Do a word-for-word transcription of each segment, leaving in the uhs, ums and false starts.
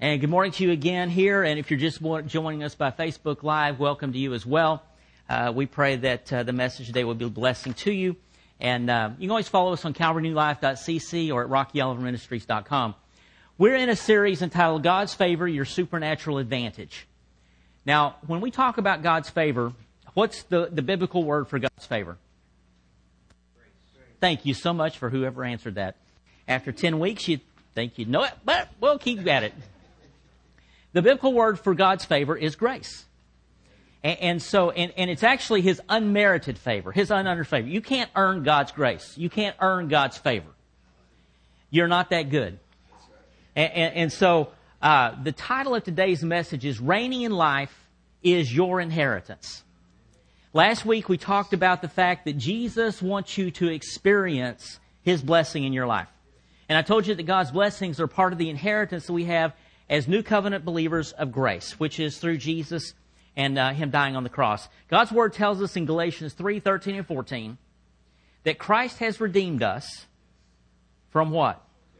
And good morning to you again here. And if you're just joining us by Facebook Live, welcome to you as well. Uh, we pray that uh, the message today will be a blessing to you. And uh, you can always follow us on calvary new life dot c c or at rocky oliver ministries dot com. We're in a series entitled God's Favor, Your Supernatural Advantage. Now, when we talk about God's favor, what's the, the biblical word for God's favor? Grace. Thank you so much for whoever answered that. After ten weeks, you'd think you'd know it, but we'll keep at it. The biblical word for God's favor is grace. And, and so, and, and it's actually His unmerited favor, His unearned favor. You can't earn God's grace. You can't earn God's favor. You're not that good. And, and, and so, uh, the title of today's message is Reigning in Life is Your Inheritance. Last week we talked about the fact that Jesus wants you to experience His blessing in your life. And I told you that God's blessings are part of the inheritance that we have as New Covenant believers of grace, which is through Jesus and uh, Him dying on the cross. God's Word tells us in Galatians three, thirteen and fourteen that Christ has redeemed us from what?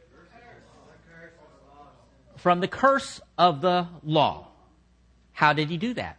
From the curse of the law. How did He do that?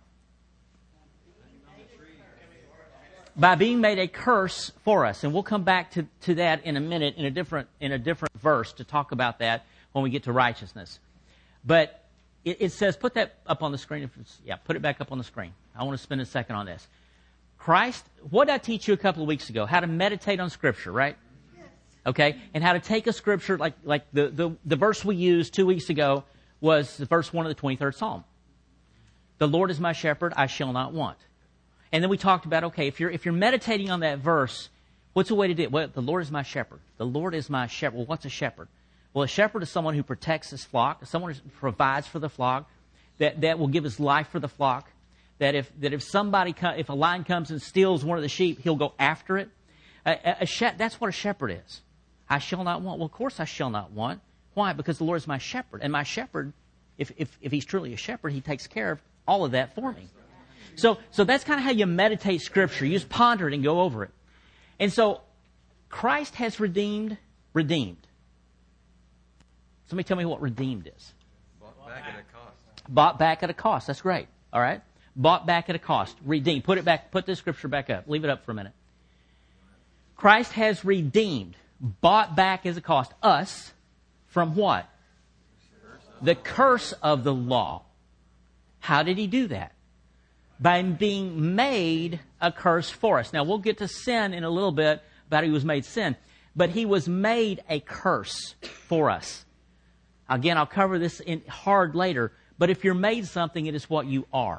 By being made a curse for us. And we'll come back to, to that in a minute in a different in a different verse to talk about that when we get to righteousness. But it, it says, put that up on the screen. If it's, yeah, put it back up on the screen. I want to spend a second on this. Christ, what did I teach you a couple of weeks ago? How to meditate on Scripture, right? Yes. Okay, and how to take a Scripture, like like the, the, the verse we used two weeks ago was the verse one of the twenty-third Psalm. The Lord is my shepherd, I shall not want. And then we talked about, okay, if you're if you're meditating on that verse, what's a way to do it? Well, the Lord is my shepherd. The Lord is my shepherd. Well, what's a shepherd? Well, a shepherd is someone who protects his flock, someone who provides for the flock, that, that will give his life for the flock, that if that if somebody, if a lion comes and steals one of the sheep, he'll go after it. A, a, a she- that's what a shepherd is. I shall not want. Well, of course I shall not want. Why? Because the Lord is my shepherd. And my shepherd, if, if, if He's truly a shepherd, He takes care of all of that for me. So, so that's kind of how you meditate Scripture. You just ponder it and go over it. And so, Christ has redeemed, redeemed. Somebody tell me what redeemed is. Bought back at a cost. Bought back at a cost. That's great. All right. Bought back at a cost. Redeemed. Put it back. Put this Scripture back up. Leave it up for a minute. Christ has redeemed, bought back as a cost, us from what? The curse of the law. How did He do that? By being made a curse for us. Now, we'll get to sin in a little bit, about He was made sin. But He was made a curse for us. Again, I'll cover this in hard later. But if you're made something, it is what you are.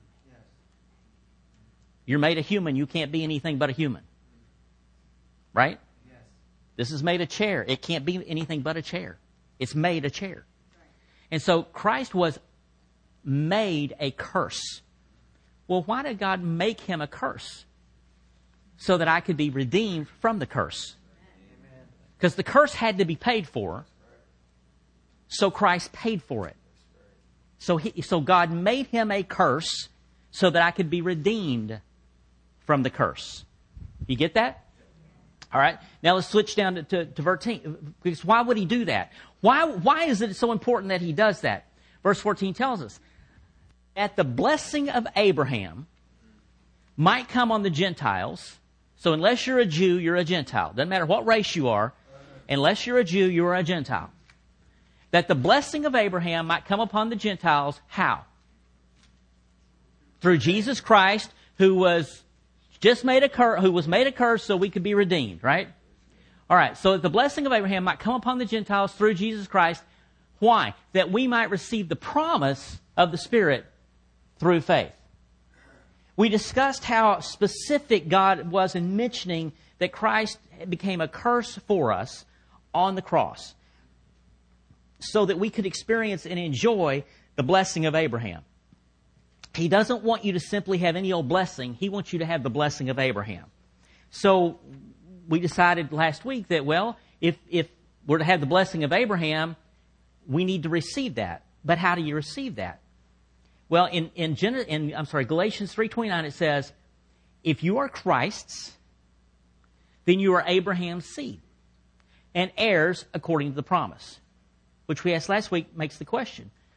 You're made a human. You can't be anything but a human. Right? Yes. This is made a chair. It can't be anything but a chair. It's made a chair. And so Christ was made a curse. Well, why did God make Him a curse? So that I could be redeemed from the curse. Because the curse had to be paid for. So Christ paid for it. So he, so God made Him a curse so that I could be redeemed from the curse. You get that? All right. Now let's switch down to, to, to verse fourteen. Because why would He do that? Why, why is it so important that He does that? Verse fourteen tells us, that the blessing of Abraham might come on the Gentiles. So unless you're a Jew, you're a Gentile. Doesn't matter what race you are. Unless you're a Jew, you're a Gentile. That the blessing of Abraham might come upon the Gentiles. How? Through Jesus Christ, who was just made a curse, who was made a curse so we could be redeemed, right? All right. So that the blessing of Abraham might come upon the Gentiles through Jesus Christ. Why? That we might receive the promise of the Spirit through faith. We discussed how specific God was in mentioning that Christ became a curse for us on the cross so that we could experience and enjoy the blessing of Abraham. He doesn't want you to simply have any old blessing. He wants you to have the blessing of Abraham. So we decided last week that, well, if, if we're to have the blessing of Abraham, we need to receive that. But how do you receive that? Well, in in, Gen- in I'm sorry, Galatians three twenty-nine it says, if you are Christ's, then you are Abraham's seed and heirs according to the promise. Which we asked last week makes the question,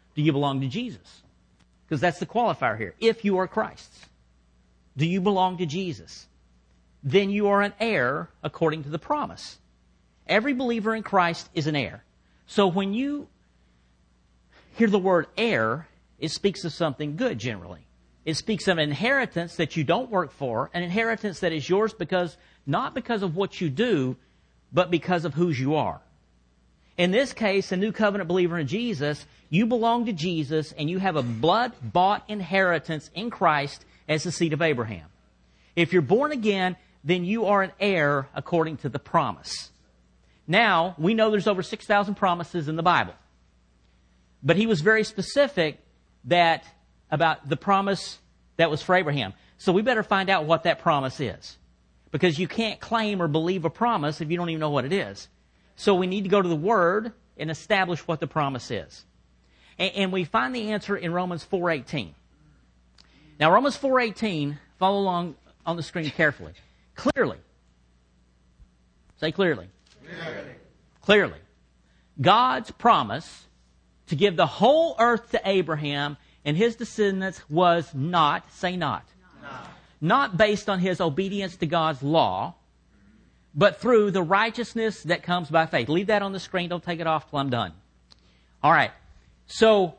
Do you belong to Jesus? Because that's the qualifier here. If you are Christ's. Do you belong to Jesus? Then you are an heir according to the promise. Every believer in Christ is an heir. So when you hear the word heir, it speaks of something good generally. It speaks of an inheritance that you don't work for, an inheritance that is yours because not because of what you do, but because of whose you are. In this case, a new covenant believer in Jesus, you belong to Jesus and you have a blood-bought inheritance in Christ as the seed of Abraham. If you're born again, then you are an heir according to the promise. Now, we know there's over six thousand promises in the Bible. But he was very specific that about the promise that was for Abraham. So we better find out what that promise is. Because you can't claim or believe a promise if you don't even know what it is. So we need to go to the Word and establish what the promise is. And, and we find the answer in Romans four eighteen. Now, Romans four eighteen, follow along on the screen carefully. Clearly. Say clearly. Clearly. Clearly. God's promise to give the whole earth to Abraham and his descendants was not, say not, not, not based on his obedience to God's law, but through the righteousness that comes by faith. Leave that on the screen. Don't take it off till I'm done. All right. So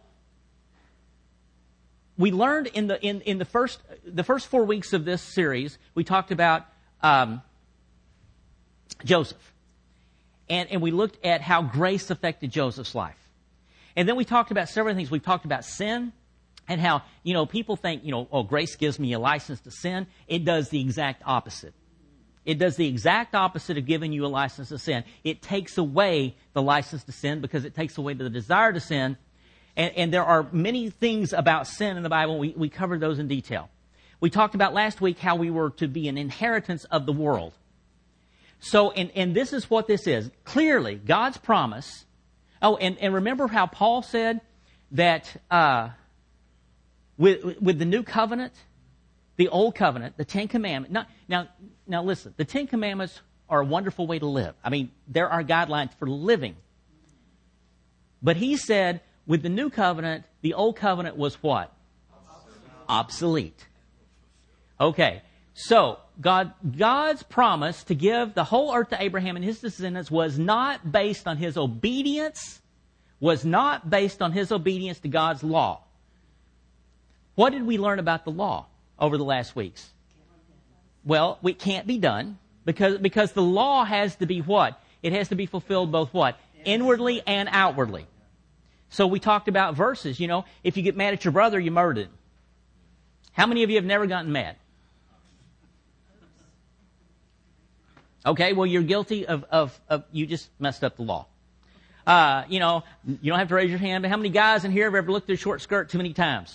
we learned in the in, in the first the first four weeks of this series, we talked about um, Joseph, and and we looked at how grace affected Joseph's life, and then we talked about several things. We talked about sin. And how, you know, people think, you know, oh, grace gives me a license to sin. It does the exact opposite. It does the exact opposite of giving you a license to sin. It takes away the license to sin because it takes away the desire to sin. And, and there are many things about sin in the Bible. We, we covered those in detail. We talked about last week how we were to be an inheritance of the world. So, and, and this is what this is. Clearly, God's promise. Oh, and, and remember how Paul said that... Uh, With, with the new covenant, the old covenant, the Ten Commandments. Now, now, now listen, the Ten Commandments are a wonderful way to live. I mean, there are guidelines for living. But he said, with the new covenant, the old covenant was what? Obsolete. Obsolete. Okay, so God, God's promise to give the whole earth to Abraham and his descendants was not based on his obedience, was not based on his obedience to God's law. What did we learn about the law over the last weeks? Well, it can't be done because, because the law has to be what? It has to be fulfilled both what? Inwardly and outwardly. So we talked about verses, you know, if you get mad at your brother, you murdered him. How many of you have never gotten mad? Okay, well, you're guilty of, of, of you just messed up the law. Uh, you know, you don't have to raise your hand, but how many guys in here have ever looked at a short skirt too many times?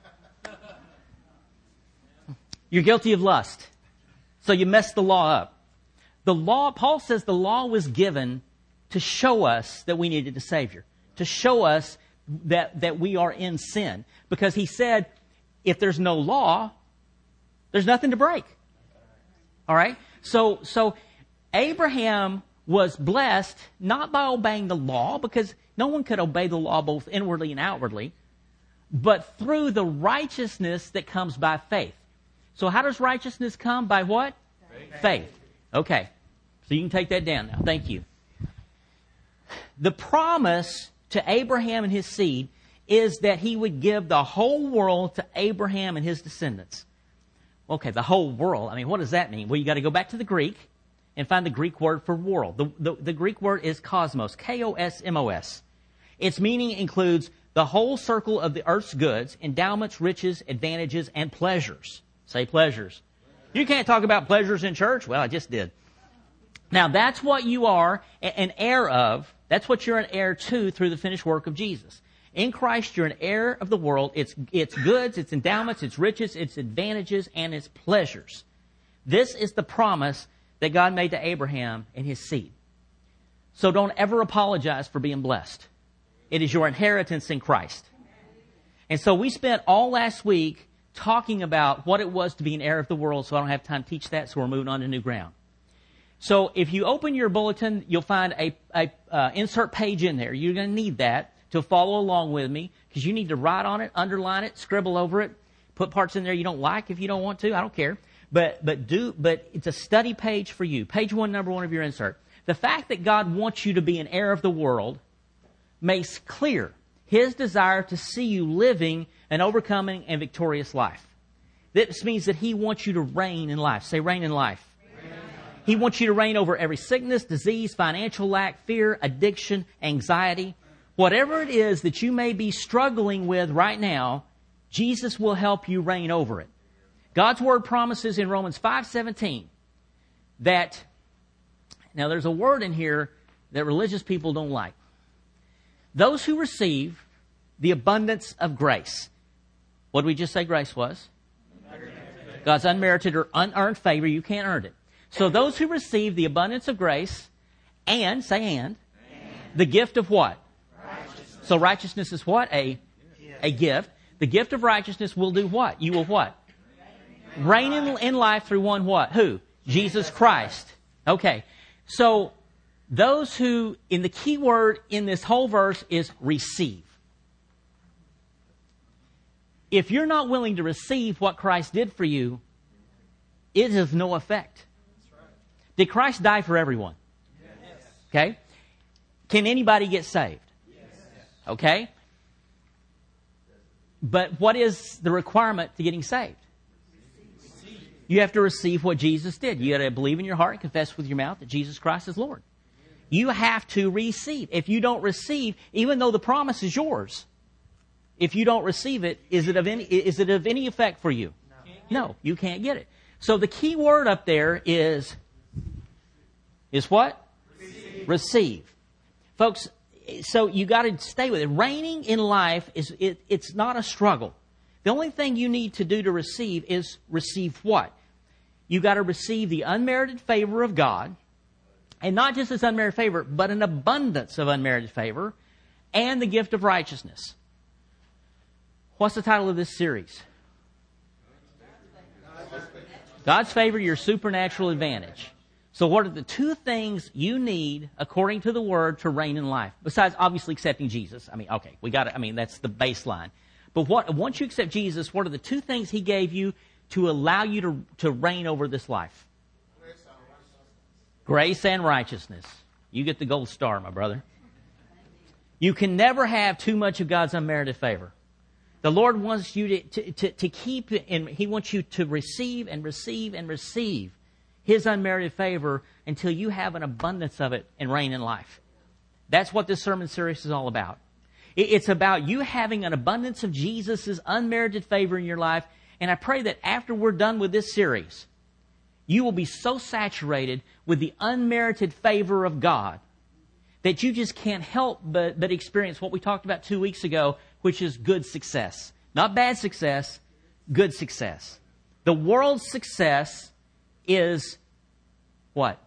You're guilty of lust. So you messed the law up. The law, Paul says the law was given to show us that we needed a Savior. To show us that, that we are in sin. Because he said, if there's no law, there's nothing to break. All right? So, so Abraham was blessed not by obeying the law, because no one could obey the law both inwardly and outwardly, but through the righteousness that comes by faith. So how does righteousness come? By what? Faith. Faith. Okay. So you can take that down now. Thank you. The promise to Abraham and his seed is that he would give the whole world to Abraham and his descendants. Okay, the whole world. I mean, what does that mean? Well, you got to go back to the Greek and find the Greek word for world. The, the, the Greek word is cosmos, K O S M O S. Its meaning includes the whole circle of the earth's goods, endowments, riches, advantages, and pleasures. Say pleasures. You can't talk about pleasures in church. Well, I just did. Now, that's what you are an heir of. That's what you're an heir to through the finished work of Jesus. In Christ, you're an heir of the world. It's, it's goods, it's endowments, it's riches, it's advantages, and it's pleasures. This is the promise that God made to Abraham and his seed. So don't ever apologize for being blessed. It is your inheritance in Christ. And so we spent all last week talking about what it was to be an heir of the world, so I don't have time to teach that, so we're moving on to new ground. So if you open your bulletin, you'll find a, a uh, insert page in there. You're going to need that to follow along with me, because you need to write on it, underline it, scribble over it, put parts in there you don't like if you don't want to. I don't care. But but do but it's a study page for you. Page one, number one of your insert. The fact that God wants you to be an heir of the world makes clear His desire to see you living an overcoming and victorious life. This means that He wants you to reign in life. Say, reign in life. Reign in life. He wants you to reign over every sickness, disease, financial lack, fear, addiction, anxiety. Whatever it is that you may be struggling with right now, Jesus will help you reign over it. God's Word promises in Romans five seventeen that, now there's a word in here that religious people don't like. Those who receive the abundance of grace. What did we just say grace was? God's unmerited or unearned favor. You can't earn it. So those who receive the abundance of grace and, say and, and. the gift of what? Righteousness. So righteousness is what? A, a gift. The gift of righteousness will do what? You will what? Reign in, in life through one what? Who? Jesus Christ. Okay. So those who, in the key word in this whole verse is receive. If you're not willing to receive what Christ did for you, it has no effect. Did Christ die for everyone? Yes. Okay. Can anybody get saved? Yes. Okay. But what is the requirement to getting saved? You have to receive what Jesus did. You got to believe in your heart and confess with your mouth that Jesus Christ is Lord. You have to receive. If you don't receive, even though the promise is yours, if you don't receive it, is it of any, is it of any effect for you? No, no, you can't get it. So the key word up there is, is what? Receive. Receive. Folks, so you got to stay with it. Reigning in life, is it, it's not a struggle. The only thing you need to do to receive is receive what? You got to receive the unmerited favor of God, and not just His unmerited favor, but an abundance of unmerited favor, and the gift of righteousness. What's the title of this series? God's favor, your supernatural advantage. So what are the two things you need, according to the Word, to reign in life? Besides obviously accepting Jesus. I mean, okay, we got it. I mean, that's the baseline. But what, once you accept Jesus, what are the two things He gave you to allow you to, to reign over this life? Grace and righteousness. Grace and righteousness. You get the gold star, my brother. You can never have too much of God's unmerited favor. The Lord wants you to, to, to, to keep it, and He wants you to receive and receive and receive His unmerited favor until you have an abundance of it and reign in life. That's what this sermon series is all about. It's about you having an abundance of Jesus' unmerited favor in your life. And I pray that after we're done with this series, you will be so saturated with the unmerited favor of God that you just can't help but, but experience what we talked about two weeks ago, which is good success. Not bad success, good success. The world's success is what?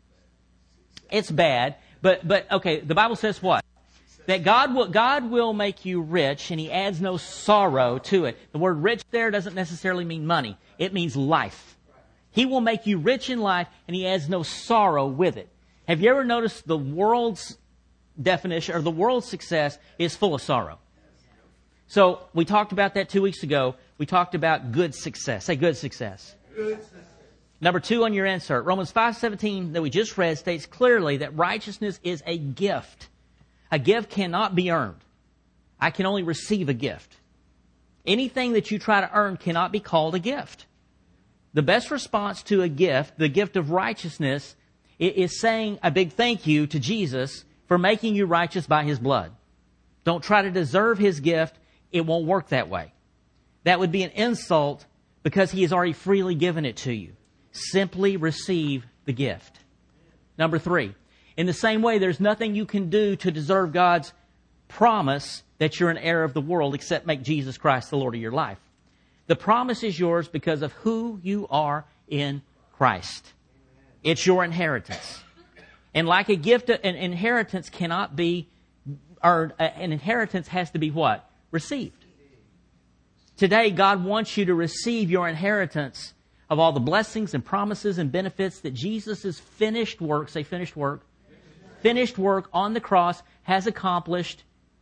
It's bad. But, but okay, the Bible says what? That God will, God will make you rich, and He adds no sorrow to it. The word rich there doesn't necessarily mean money. It means life. He will make you rich in life, and He adds no sorrow with it. Have you ever noticed the world's definition, or the world's success, is full of sorrow? So, we talked about that two weeks ago. We talked about good success. Say good success. Good success. Number two on your insert. Romans five seventeen that we just read states clearly that righteousness is a gift. A gift cannot be earned. I can only receive a gift. Anything that you try to earn cannot be called a gift. The best response to a gift, the gift of righteousness, is saying a big thank you to Jesus for making you righteous by His blood. Don't try to deserve His gift. It won't work that way. That would be an insult because He has already freely given it to you. Simply receive the gift. Number three. In the same way, there's nothing you can do to deserve God's promise that you're an heir of the world except make Jesus Christ the Lord of your life. The promise is yours because of who you are in Christ. It's your inheritance. And like a gift, an inheritance cannot be earned. An inheritance has to be what? Received. Today, God wants you to receive your inheritance of all the blessings and promises and benefits that Jesus' finished work, say finished work, finished work on the cross has accomplished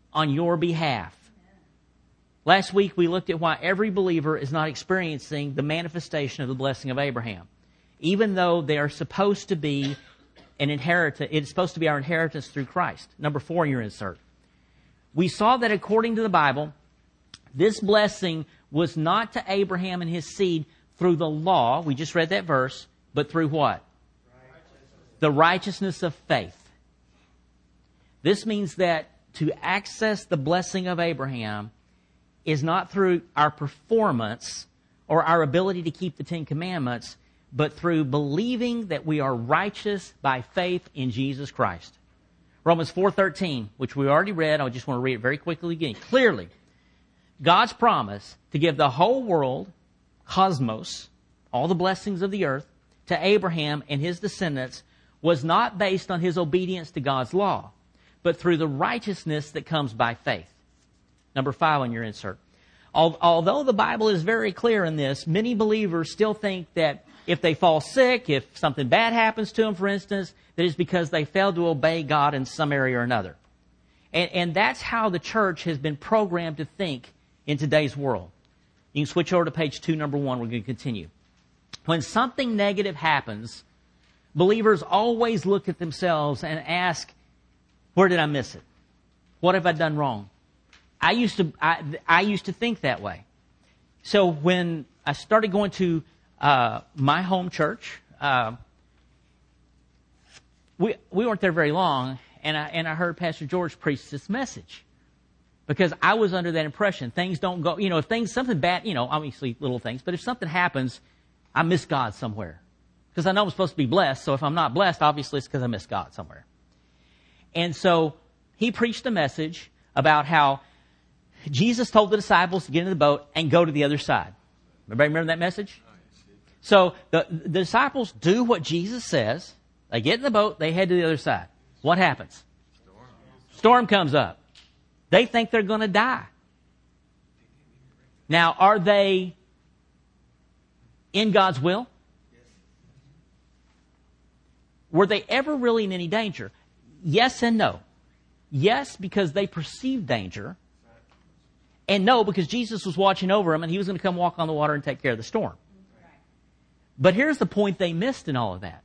on your behalf. Last week we looked at why every believer is not experiencing the manifestation of the blessing of Abraham, even though they are supposed to be an inheritance. It's supposed to be our inheritance through Christ. Number four in your insert. We saw that according to the Bible, this blessing was not to Abraham and his seed through the law. We just read that verse, but through what? Righteousness. The righteousness of faith. This means that to access the blessing of Abraham is not through our performance or our ability to keep the Ten Commandments, but through believing that we are righteous by faith in Jesus Christ. Romans four thirteen, which we already read, I just want to read it very quickly again. Clearly, God's promise to give the whole world, cosmos, all the blessings of the earth, to Abraham and his descendants was not based on his obedience to God's law, but through the righteousness that comes by faith. Number five on your insert. Although the Bible is very clear in this, many believers still think that if they fall sick, if something bad happens to them, for instance, that it's because they failed to obey God in some area or another. And, and that's how the church has been programmed to think in today's world. You can switch over to page two, number one. We're going to continue. When something negative happens, believers always look at themselves and ask, where did I miss it? What have I done wrong? I used to, I, I used to think that way. So when I started going to uh, my home church, uh, we we weren't there very long, and I and I heard Pastor George preach this message because I was under that impression things don't go. You know, if things something bad, you know, obviously little things, but if something happens, I miss God somewhere because I know I'm supposed to be blessed. So if I'm not blessed, obviously it's because I miss God somewhere. And so he preached a message about how Jesus told the disciples to get in the boat and go to the other side. Everybody remember that message? So the, the disciples do what Jesus says. They get in the boat. They head to the other side. What happens? Storm, Storm comes up. They think they're going to die. Now, are they in God's will? Were they ever really in any danger? Yes and no. Yes, because they perceived danger. And no, because Jesus was watching over them and he was going to come walk on the water and take care of the storm. But here's the point they missed in all of that.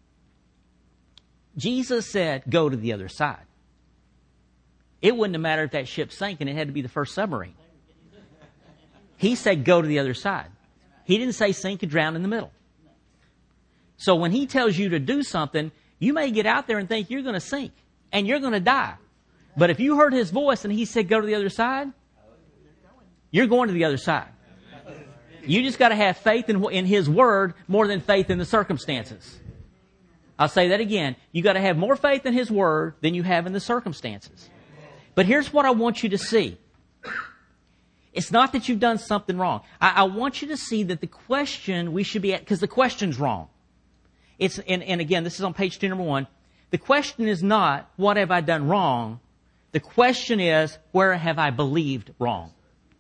Jesus said, go to the other side. It wouldn't have mattered if that ship sank and it had to be the first submarine. He said, go to the other side. He didn't say sink and drown in the middle. So when he tells you to do something, you may get out there and think you're going to sink and you're going to die. But if you heard his voice and he said, go to the other side, you're going to the other side. You just got to have faith in, in his word more than faith in the circumstances. I'll say that again. You got to have more faith in his word than you have in the circumstances. But here's what I want you to see. It's not that you've done something wrong. I, I want you to see that the question we should be at, because the question's wrong. It's, and, and again, this is on page two, number one. The question is not, what have I done wrong? The question is, where have I believed wrong?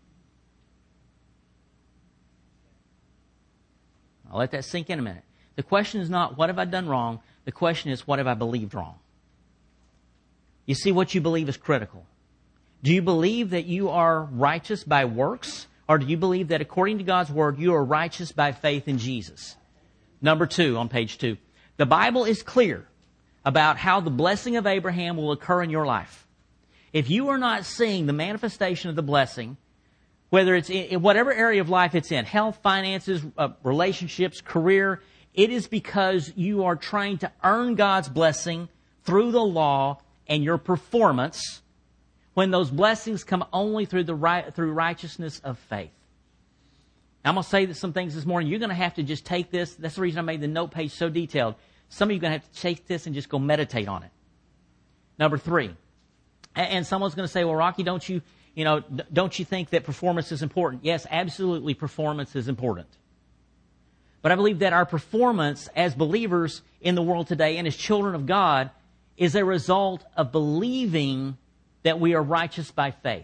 I'll let that sink in a minute. The question is not, what have I done wrong? The question is, what have I believed wrong? You see, what you believe is critical. Do you believe that you are righteous by works? Or do you believe that according to God's word, you are righteous by faith in Jesus? Number two, on page two. The Bible is clear about how the blessing of Abraham will occur in your life. If you are not seeing the manifestation of the blessing, whether it's in whatever area of life it's in, health, finances, uh, relationships, career, it is because you are trying to earn God's blessing through the law and your performance, when those blessings come only through the right, through righteousness of faith. Now, I'm going to say some things this morning. You're going to have to just take this. That's the reason I made the note page so detailed. Some of you are going to have to take this and just go meditate on it. Number three. And someone's going to say, well, Rocky, don't you, you know, don't you think that performance is important? Yes, absolutely, performance is important. But I believe that our performance as believers in the world today and as children of God is a result of believing that we are righteous by faith.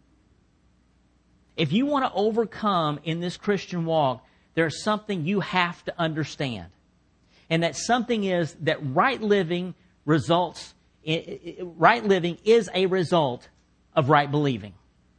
If you want to overcome in this Christian walk, there's something you have to understand. And that something is that right living results, right living is a result of right believing.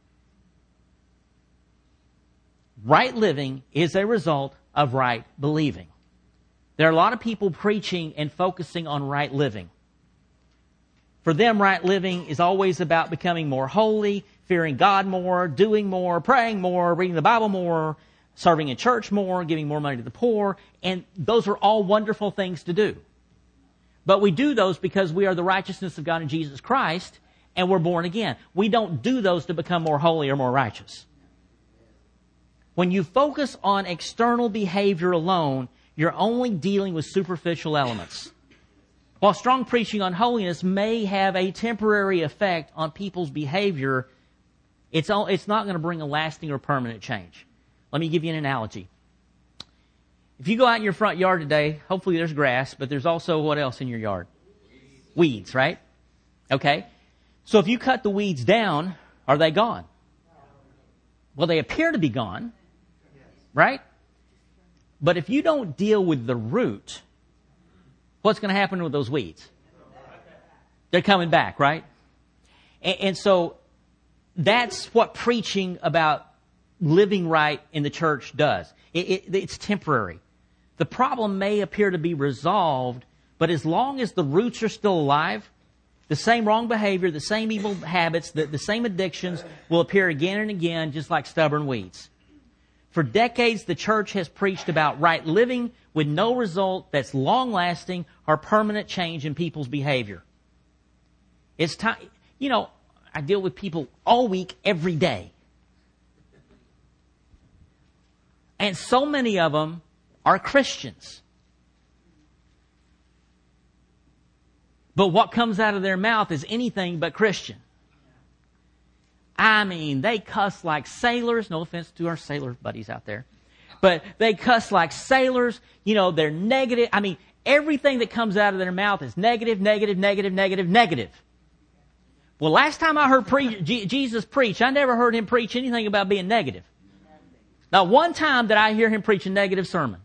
Right living is a result of right believing. There are a lot of people preaching and focusing on right living. For them, right living is always about becoming more holy, fearing God more, doing more, praying more, reading the Bible more, serving in church more, giving more money to the poor. And those are all wonderful things to do. But we do those because we are the righteousness of God in Jesus Christ, and we're born again. We don't do those to become more holy or more righteous. When you focus on external behavior alone, you're only dealing with superficial elements. While strong preaching on holiness may have a temporary effect on people's behavior, it's all, it's not going to bring a lasting or permanent change. Let me give you an analogy. If you go out in your front yard today, hopefully there's grass, but there's also what else in your yard? Weeds, right? Okay. So if you cut the weeds down, are they gone? Well, they appear to be gone, right? But if you don't deal with the root, what's going to happen with those weeds? They're coming back, right? And, and so that's what preaching about living right in the church does. It, it, it's temporary. The problem may appear to be resolved, but as long as the roots are still alive, the same wrong behavior, the same evil habits, the, the same addictions will appear again and again, just like stubborn weeds. For decades, the church has preached about right living with no result that's long-lasting or permanent change in people's behavior. It's time, you know, I deal with people all week, every day. And so many of them are Christians. But what comes out of their mouth is anything but Christian. I mean, they cuss like sailors. No offense to our sailor buddies out there. But they cuss like sailors. You know, they're negative. I mean, everything that comes out of their mouth is negative, negative, negative, negative, negative. Well, last time I heard pre- G- Jesus preach, I never heard him preach anything about being negative. Not one time did I hear him preach a negative sermon.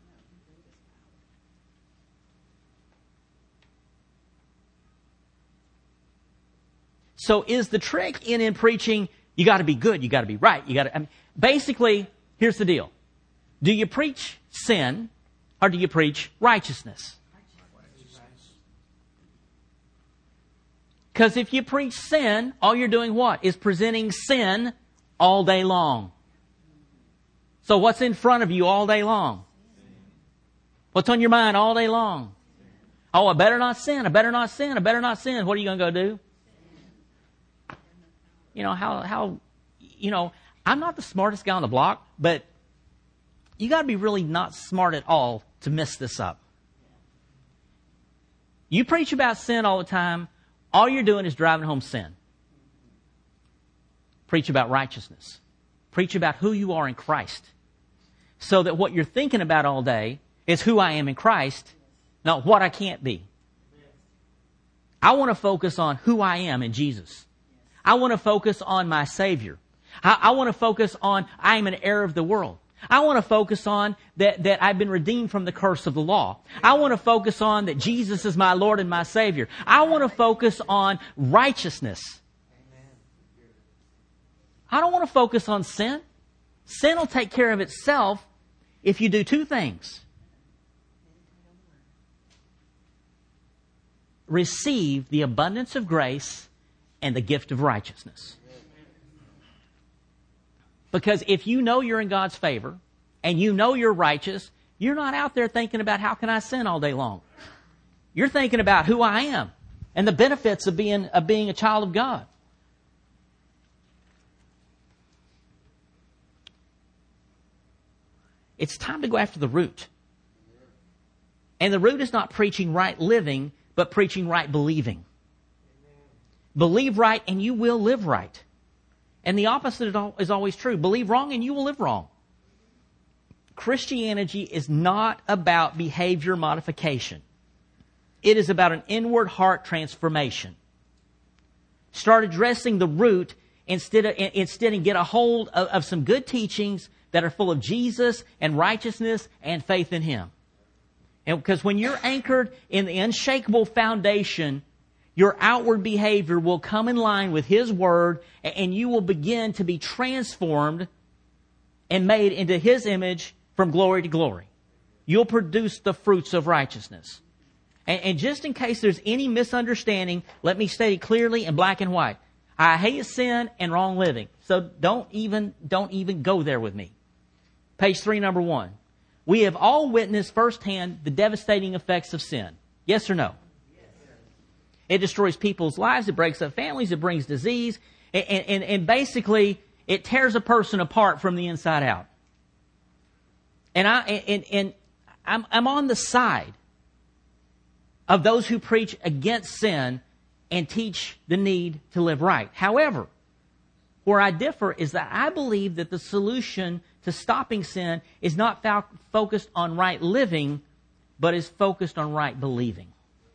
So is the trick in in preaching, you got to be good, you got to be right, you got to, I mean, basically, here's the deal. Do you preach sin or do you preach righteousness? Because if you preach sin, all you're doing what? Is presenting sin all day long. So what's in front of you all day long? What's on your mind all day long? Oh, I better not sin, I better not sin, I better not sin. What are you going to go do? You know, how, how, you know, I'm not the smartest guy on the block, but you got to be really not smart at all to mess this up. You preach about sin all the time, all you're doing is driving home sin. Preach about righteousness. Preach about who you are in Christ. So that what you're thinking about all day is who I am in Christ, not what I can't be. I want to focus on who I am in Jesus. I want to focus on my Savior. I, I want to focus on I am an heir of the world. I want to focus on that, that I've been redeemed from the curse of the law. I want to focus on that Jesus is my Lord and my Savior. I want to focus on righteousness. I don't want to focus on sin. Sin will take care of itself if you do two things. Receive the abundance of grace and the gift of righteousness. Because if you know you're in God's favor and you know you're righteous, you're not out there thinking about how can I sin all day long. You're thinking about who I am and the benefits of being, of being a child of God. It's time to go after the root. And the root is not preaching right living, but preaching right believing. Believe right and you will live right. And the opposite is always true. Believe wrong and you will live wrong. Christianity is not about behavior modification. It is about an inward heart transformation. Start addressing the root instead of, instead and get a hold of, of some good teachings that are full of Jesus and righteousness and faith in Him. And because when you're anchored in the unshakable foundation, Your outward behavior will come in line with His Word, and you will begin to be transformed and made into His image from glory to glory. You'll produce the fruits of righteousness. And, and just in case there's any misunderstanding, let me state it clearly in black and white. I hate sin and wrong living. So don't even, don't even go there with me. Page three, number one. We have all witnessed firsthand the devastating effects of sin. Yes or no? Yes. It destroys people's lives. It breaks up families. It brings disease. And, and, and basically, it tears a person apart from the inside out. And I and, and I'm, I'm on the side of those who preach against sin and teach the need to live right. However, where I differ is that I believe that the solution to stopping sin is not fo- focused on right living, but is focused on right believing.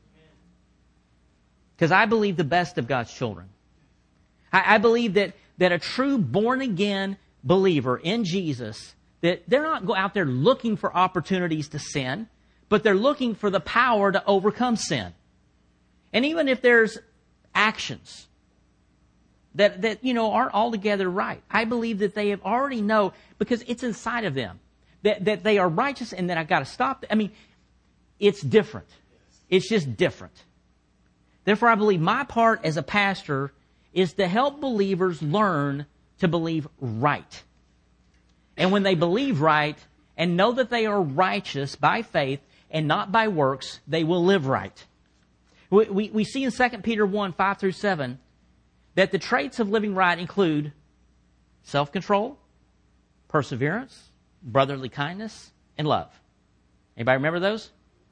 Because I believe the best of God's children. I, I believe that, that a true born-again believer in Jesus, that they're not go out there looking for opportunities to sin, but they're looking for the power to overcome sin. And even if there's actions that, that you know, aren't altogether right, I believe that they have already know, because it's inside of them, that, that they are righteous and that I've got to stop. I mean, it's different. It's just different. Therefore, I believe my part as a pastor is to help believers learn to believe right. And when they believe right and know that they are righteous by faith and not by works, they will live right. We, we, we see in Second Peter one, five through seven, that the traits of living right include self-control, perseverance, brotherly kindness, and love. Anybody remember those?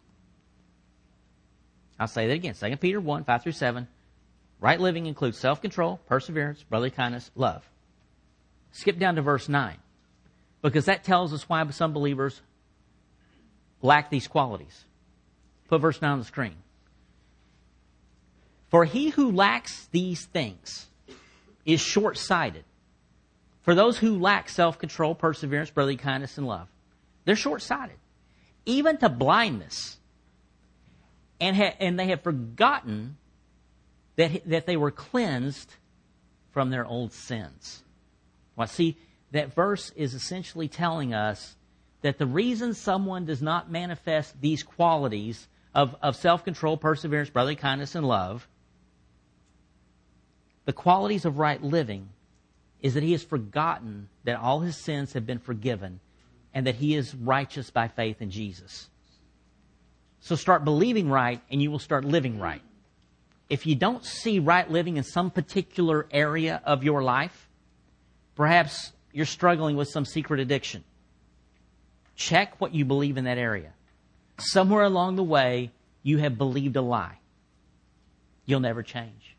I'll say that again. Second Peter one, five through seven. Right living includes self-control, perseverance, brotherly kindness, love. Skip down to verse nine, because that tells us why some believers lack these qualities. Put verse nine on the screen. For he who lacks these things is short-sighted. For those who lack self-control, perseverance, brotherly kindness, and love, they're short-sighted, even to blindness. And, ha- and they have forgotten that, that they were cleansed from their old sins. Well, see, that verse is essentially telling us that the reason someone does not manifest these qualities of, of self-control, perseverance, brotherly kindness, and love, the qualities of right living, is that he has forgotten that all his sins have been forgiven and that he is righteous by faith in Jesus. So start believing right and you will start living right. If you don't see right living in some particular area of your life, perhaps you're struggling with some secret addiction. Check what you believe in that area. Somewhere along the way, you have believed a lie. You'll never change.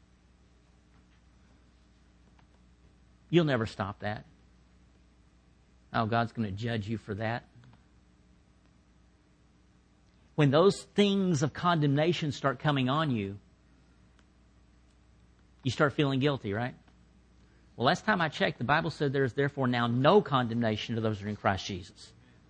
You'll never stop that. Oh, God's going to judge you for that. When those things of condemnation start coming on you, you start feeling guilty, right? Well, last time I checked, the Bible said there is therefore now no condemnation to those who are in Christ Jesus.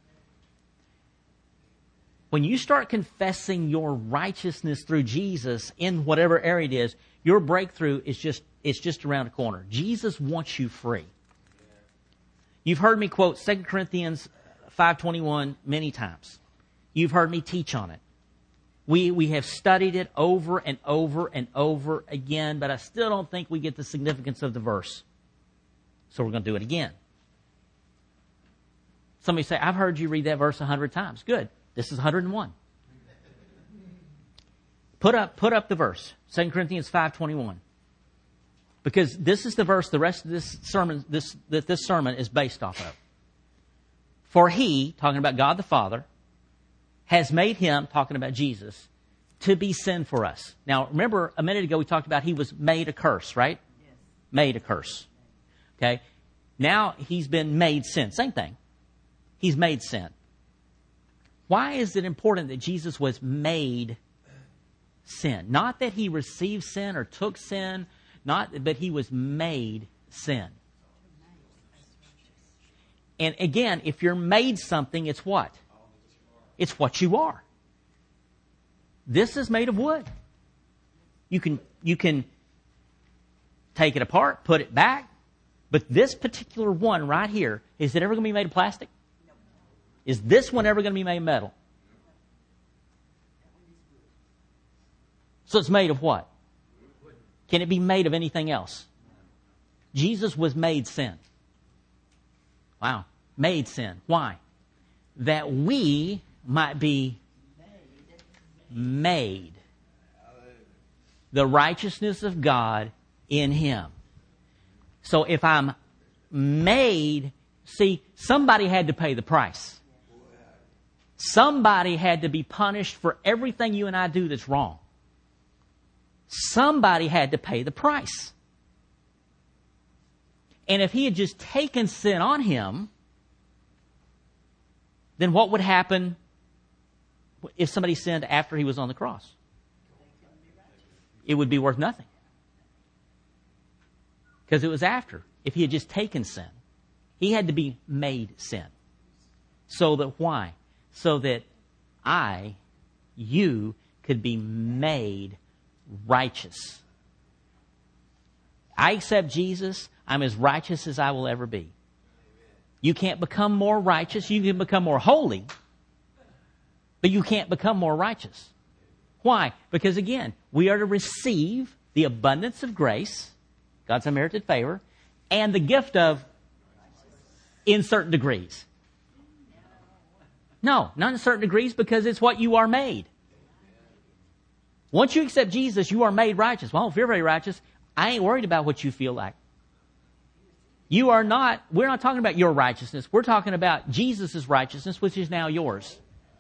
When you start confessing your righteousness through Jesus in whatever area it is, your breakthrough is just, it's just around the corner. Jesus wants you free. You've heard me quote Second Corinthians five twenty-one many times. You've heard me teach on it. We we have studied it over and over and over again, but I still don't think we get the significance of the verse. So we're going to do it again. Somebody say, I've heard you read that verse a hundred times. Good. This is one hundred and one. Put up, put up the verse, Second Corinthians five twenty-one. Because this is the verse the rest of this sermon, this, that this sermon is based off of. For he, talking about God the Father, has made him, talking about Jesus, to be sin for us. Now, remember, a minute ago we talked about he was made a curse, right? Yes. Made a curse. Okay? Now he's been made sin. Same thing. He's made sin. Why is it important that Jesus was made sin? Not that he received sin or took sin, not, but he was made sin. And again, if you're made something, it's what? It's what you are. This is made of wood. You can, you can take it apart, put it back. But this particular one right here, is it ever going to be made of plastic? Is this one ever going to be made of metal? So it's made of what? Can it be made of anything else? Jesus was made sin. Wow. Made sin. Why? That we might be made the righteousness of God in Him. So if I'm made, see, somebody had to pay the price. Somebody had to be punished for everything you and I do that's wrong. Somebody had to pay the price. And if He had just taken sin on Him, then what would happen if somebody sinned after He was on the cross? It would be worth nothing. Because it was after. If He had just taken sin, He had to be made sin. So that why? So that I, you, could be made righteous. I accept Jesus. I'm as righteous as I will ever be. You can't become more righteous. You can become more holy. But you can't become more righteous. Why? Because again, we are to receive the abundance of grace, God's unmerited favor, and the gift of in certain degrees. No, not in certain degrees, because it's what you are made. Once you accept Jesus, you are made righteous. Well, if you're very righteous, I ain't worried about what you feel like. You are not, we're not talking about your righteousness. We're talking about Jesus' righteousness, which is now yours.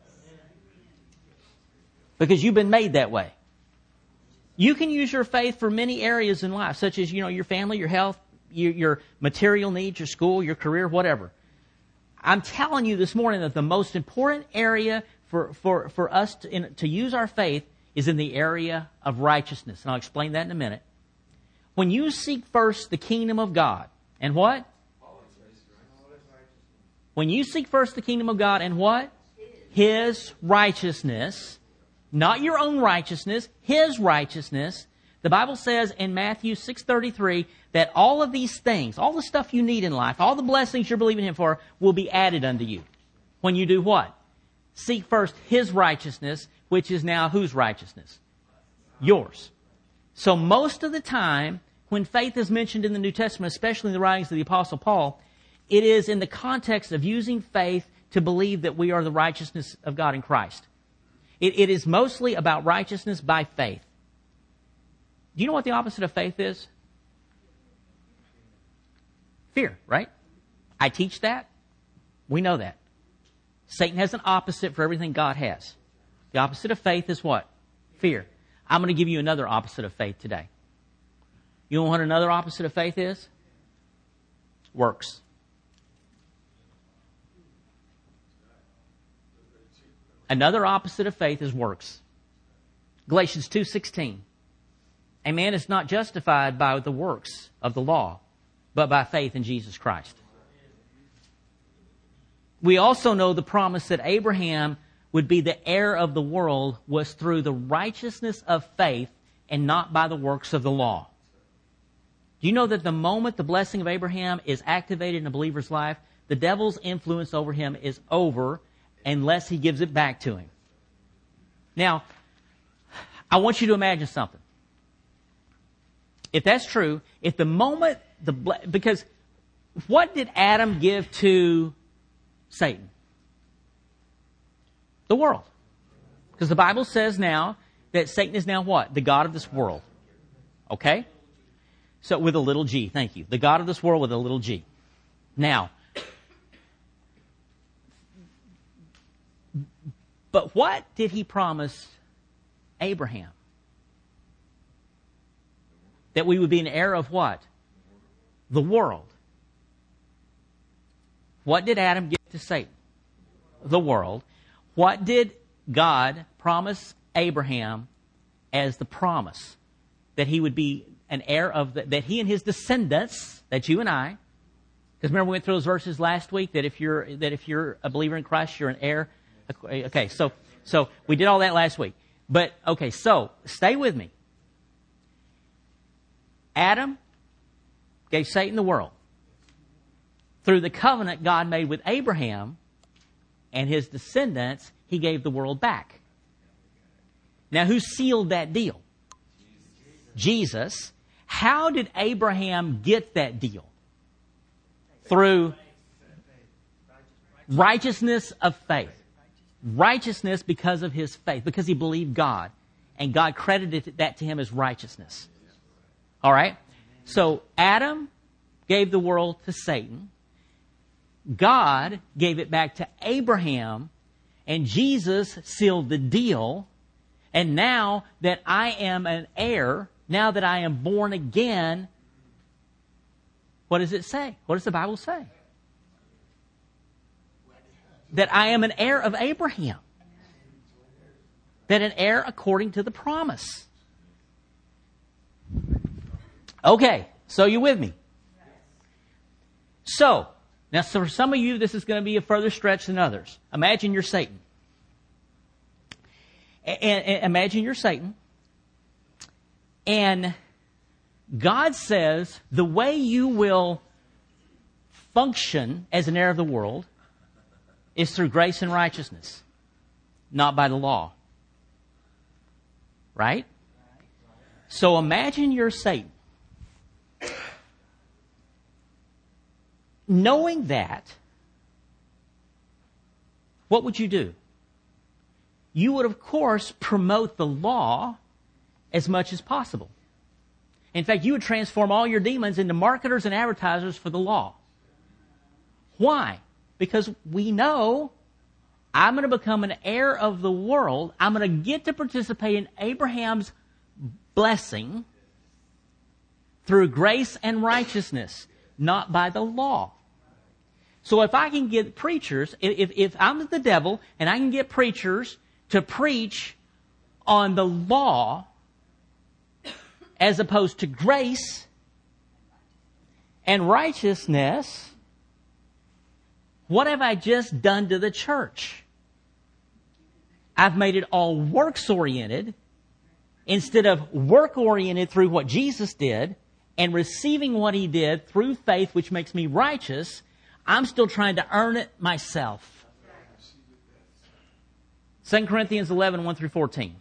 Because you've been made that way. You can use your faith for many areas in life, such as, you know, your family, your health, your, your material needs, your school, your career, whatever. I'm telling you this morning that the most important area for, for, for us to, in, to use our faith is in the area of righteousness. And I'll explain that in a minute. When you seek first the kingdom of God, and what? When you seek first the kingdom of God and what? His righteousness, not your own righteousness, His righteousness. The Bible says in Matthew six thirty-three that all of these things, all the stuff you need in life, all the blessings you're believing Him for, will be added unto you. When you do what? Seek first His righteousness, which is now whose righteousness? Yours. So most of the time, when faith is mentioned in the New Testament, especially in the writings of the Apostle Paul, it is in the context of using faith to believe that we are the righteousness of God in Christ. It, it is mostly about righteousness by faith. Do you know what the opposite of faith is? Fear, right? I teach that. We know that. Satan has an opposite for everything God has. The opposite of faith is what? Fear. I'm going to give you another opposite of faith today. You know what another opposite of faith is? Works. Another opposite of faith is works. Galatians two sixteen. A man is not justified by the works of the law, but by faith in Jesus Christ. We also know the promise that Abraham would be the heir of the world was through the righteousness of faith and not by the works of the law. Do you know that the moment the blessing of Abraham is activated in a believer's life, the devil's influence over him is over unless he gives it back to him? Now, I want you to imagine something. If that's true, if the moment, the because what did Adam give to Satan? The world. Because the Bible says now that Satan is now what? The god of this world. Okay? So with a little g, thank you. The god of this world with a little g. Now, but what did he promise Abraham? That we would be an heir of what? The world. What did Adam give to Satan? The world. What did God promise Abraham as the promise? That he would be an heir of, the, that he and his descendants, that's you and I. Because remember we went through those verses last week, that if you're, that if you're a believer in Christ, you're an heir. Okay, so, so we did all that last week. But, okay, so, stay with me. Adam gave Satan the world. Through the covenant God made with Abraham and his descendants, he gave the world back. Now, who sealed that deal? Jesus. How did Abraham get that deal? Through righteousness of faith. Righteousness because of his faith, because he believed God. And God credited that to him as righteousness. All right? So Adam gave the world to Satan. God gave it back to Abraham. And Jesus sealed the deal. And now that I am an heir, now that I am born again, what does it say? What does the Bible say? That I am an heir of Abraham. That an heir according to the promise. Okay, so you with me? So, now so for some of you this is going to be a further stretch than others. Imagine you're Satan. And, and imagine you're Satan. And God says the way you will function as an heir of the world is through grace and righteousness, not by the law. Right? So imagine you're Satan. Knowing that, what would you do? You would, of course, promote the law as much as possible. In fact, you would transform all your demons into marketers and advertisers for the law. Why? Because we know I'm going to become an heir of the world. I'm going to get to participate in Abraham's blessing through grace and righteousness, not by the law. So if I can get preachers, if, if I'm the devil and I can get preachers to preach on the law as opposed to grace and righteousness, what have I just done to the church? I've made it all works-oriented instead of work-oriented through what Jesus did and receiving what He did through faith, which makes me righteous. I'm still trying to earn it myself. Second Corinthians eleven, one through fourteen.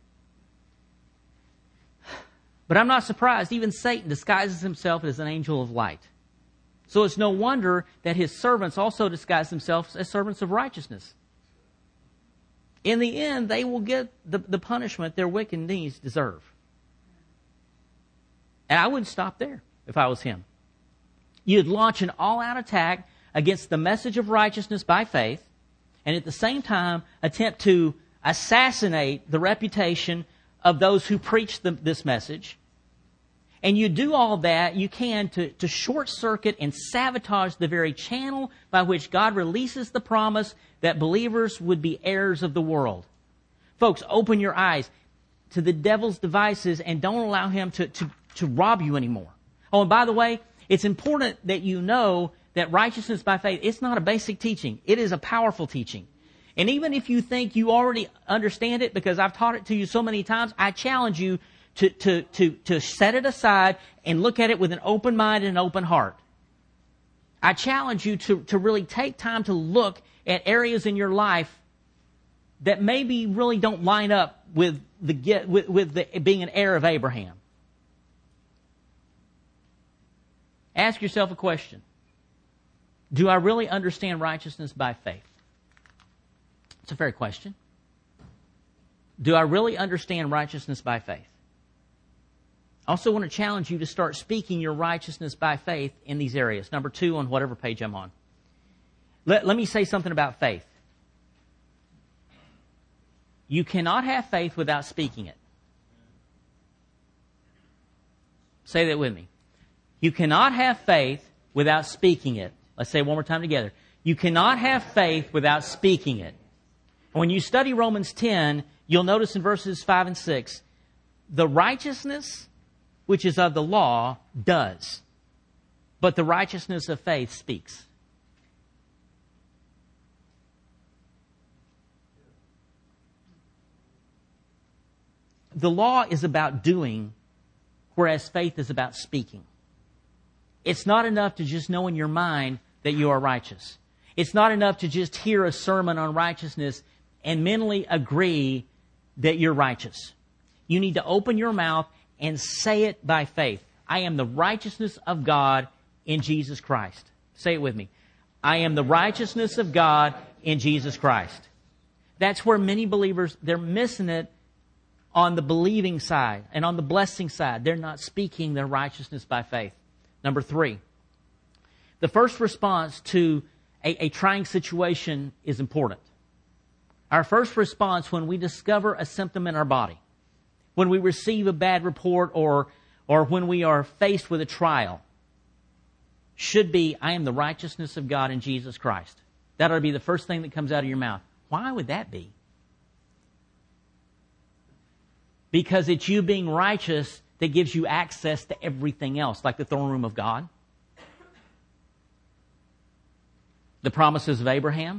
But I'm not surprised. Even Satan disguises himself as an angel of light. So it's no wonder that his servants also disguise themselves as servants of righteousness. In the end, they will get the, the punishment their wicked deeds deserve. And I wouldn't stop there if I was him. You'd launch an all-out attack against the message of righteousness by faith, and at the same time attempt to assassinate the reputation of those who preach the, this message. And you do all that you can to, to short-circuit and sabotage the very channel by which God releases the promise that believers would be heirs of the world. Folks, open your eyes to the devil's devices and don't allow him to, to, to rob you anymore. Oh, and by the way, it's important that you know that righteousness by faith, it's not a basic teaching. It is a powerful teaching. And even if you think you already understand it because I've taught it to you so many times, I challenge you to, to, to, to set it aside and look at it with an open mind and an open heart. I challenge you to, to really take time to look at areas in your life that maybe really don't line up with the with, with the, being an heir of Abraham. Ask yourself a question. Do I really understand righteousness by faith? It's a fair question. Do I really understand righteousness by faith? I also want to challenge you to start speaking your righteousness by faith in these areas. Number two on whatever page I'm on. Let, let me say something about faith. You cannot have faith without speaking it. Say that with me. You cannot have faith without speaking it. Let's say it one more time together. You cannot have faith without speaking it. When you study Romans ten, you'll notice in verses five and six, the righteousness which is of the law does, but the righteousness of faith speaks. The law is about doing whereas faith is about speaking. It's not enough to just know in your mind that you are righteous. It's not enough to just hear a sermon on righteousness and mentally agree that you're righteous. You need to open your mouth and say it by faith. I am the righteousness of God in Jesus Christ. Say it with me. I am the righteousness of God in Jesus Christ. That's where many believers, they're missing it on the believing side and on the blessing side. They're not speaking their righteousness by faith. Number three, the first response to a, a trying situation is important. Our first response when we discover a symptom in our body, when we receive a bad report or, or when we are faced with a trial, should be, I am the righteousness of God in Jesus Christ. That ought to be the first thing that comes out of your mouth. Why would that be? Because it's you being righteous that gives you access to everything else, like the throne room of God. The promises of Abraham.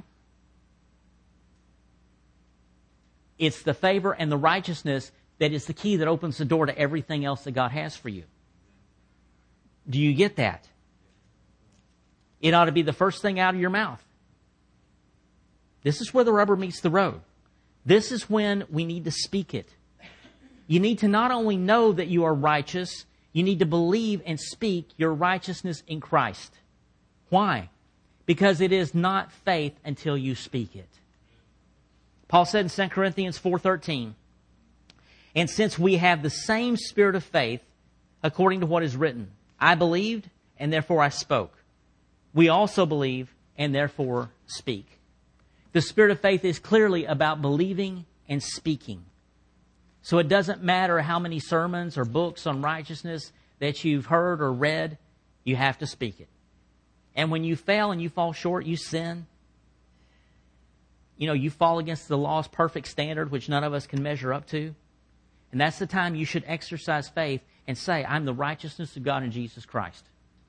It's the favor and the righteousness that is the key that opens the door to everything else that God has for you. Do you get that? It ought to be the first thing out of your mouth. This is where the rubber meets the road. This is when we need to speak it. You need to not only know that you are righteous, you need to believe and speak your righteousness in Christ. Why? Because it is not faith until you speak it. Paul said in Second Corinthians four thirteen, and since we have the same spirit of faith, according to what is written, I believed, and therefore I spoke. We also believe, and therefore speak. The spirit of faith is clearly about believing and speaking. So it doesn't matter how many sermons or books on righteousness that you've heard or read, you have to speak it. And when you fail and you fall short, you sin. You know, you fall against the law's perfect standard, which none of us can measure up to. And that's the time you should exercise faith and say, I'm the righteousness of God in Jesus Christ.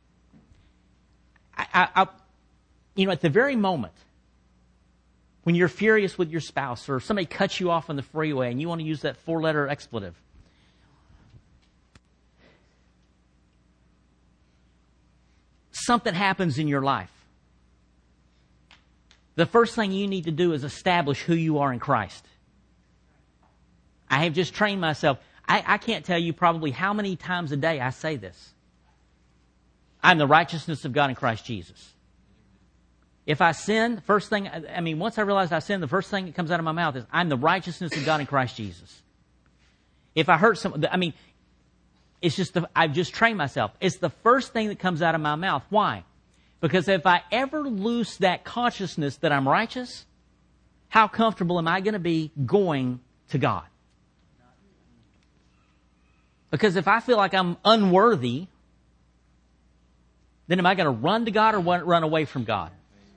I, I, I, you know, at the very moment when you're furious with your spouse or somebody cuts you off on the freeway and you want to use that four-letter expletive, something happens in your life. The first thing you need to do is establish who you are in Christ. I have just trained myself. I, I can't tell you probably how many times a day I say this. I'm the righteousness of God in Christ Jesus. If I sin, first thing, I mean, once I realize I sin, the first thing that comes out of my mouth is, I'm the righteousness of God in Christ Jesus. If I hurt someone, I mean, it's just, the, I've just trained myself. It's the first thing that comes out of my mouth. Why? Because if I ever lose that consciousness that I'm righteous, how comfortable am I going to be going to God? Because if I feel like I'm unworthy, then am I going to run to God or run away from God?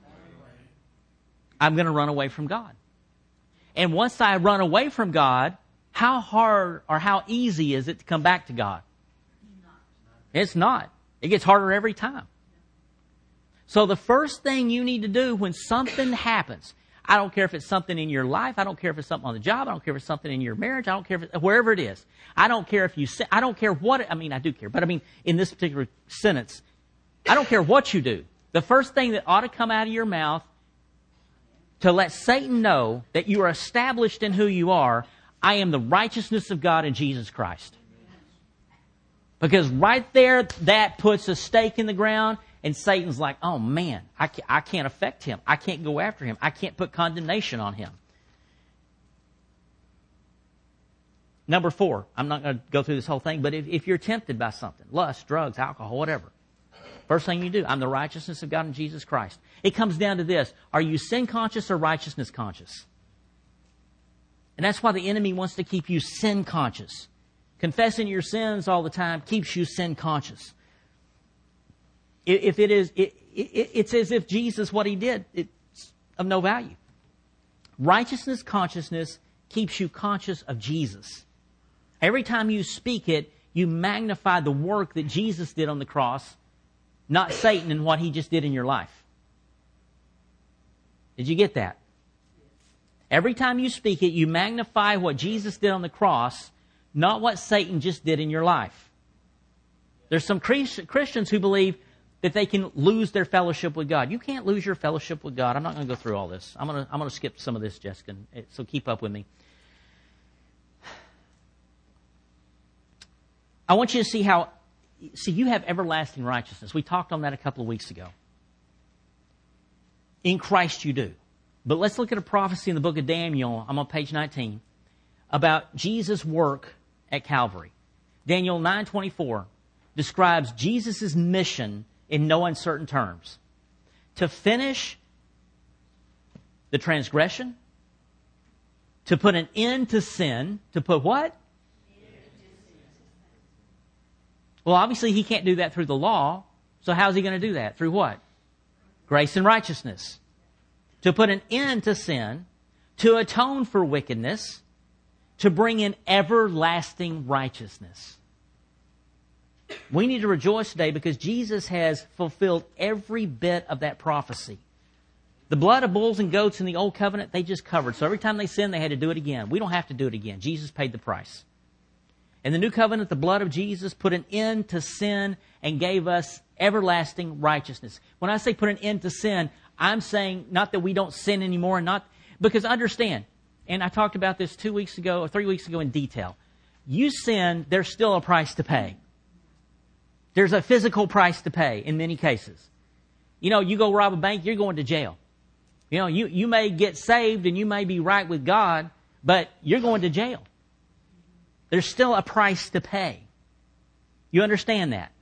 I'm going to run away from God. And once I run away from God, how hard or how easy is it to come back to God? It's not. It gets harder every time. So the first thing you need to do when something happens, I don't care if it's something in your life, I don't care if it's something on the job, I don't care if it's something in your marriage, I don't care if it's, wherever it is. I don't care if you sin, I don't care what, it, I mean, I do care, but I mean, in this particular sentence, I don't care what you do. The first thing that ought to come out of your mouth to let Satan know that you are established in who you are, I am the righteousness of God in Jesus Christ. Because right there, that puts a stake in the ground, and Satan's like, oh man, I can't, I can't affect him. I can't go after him. I can't put condemnation on him. Number four, I'm not going to go through this whole thing, but if, if you're tempted by something, lust, drugs, alcohol, whatever, first thing you do, I'm the righteousness of God in Jesus Christ. It comes down to this. Are you sin conscious or righteousness conscious? And that's why the enemy wants to keep you sin conscious. Confessing your sins all the time keeps you sin conscious. If it is, it, it, it's as if Jesus, what he did, it's of no value. Righteousness consciousness keeps you conscious of Jesus. Every time you speak it, you magnify the work that Jesus did on the cross, not Satan and what he just did in your life. Did you get that? Every time you speak it, you magnify what Jesus did on the cross, not what Satan just did in your life. There's some Christians who believe that they can lose their fellowship with God. You can't lose your fellowship with God. I'm not going to go through all this. I'm going to, I'm going to skip some of this, Jessica, so keep up with me. I want you to see how, see, you have everlasting righteousness. We talked on that a couple of weeks ago. In Christ you do. But let's look at a prophecy in the book of Daniel. I'm on page nineteen. About Jesus' work at Calvary. Daniel nine twenty-four describes Jesus' mission in no uncertain terms. To finish the transgression, to put an end to sin, to put what? Well, obviously he can't do that through the law, so how's he going to do that? Through what? Grace and righteousness. To put an end to sin, to atone for wickedness, to bring in everlasting righteousness. We need to rejoice today because Jesus has fulfilled every bit of that prophecy. The blood of bulls and goats in the Old Covenant, they just covered. So every time they sinned, they had to do it again. We don't have to do it again. Jesus paid the price. In the New Covenant, the blood of Jesus put an end to sin and gave us everlasting righteousness. When I say put an end to sin, I'm saying not that we don't sin anymore, not because understand, and I talked about this two weeks ago or three weeks ago in detail. You sin, there's still a price to pay. There's a physical price to pay in many cases. You know, you go rob a bank, you're going to jail. You know, you, you may get saved and you may be right with God, but you're going to jail. There's still a price to pay. You understand that?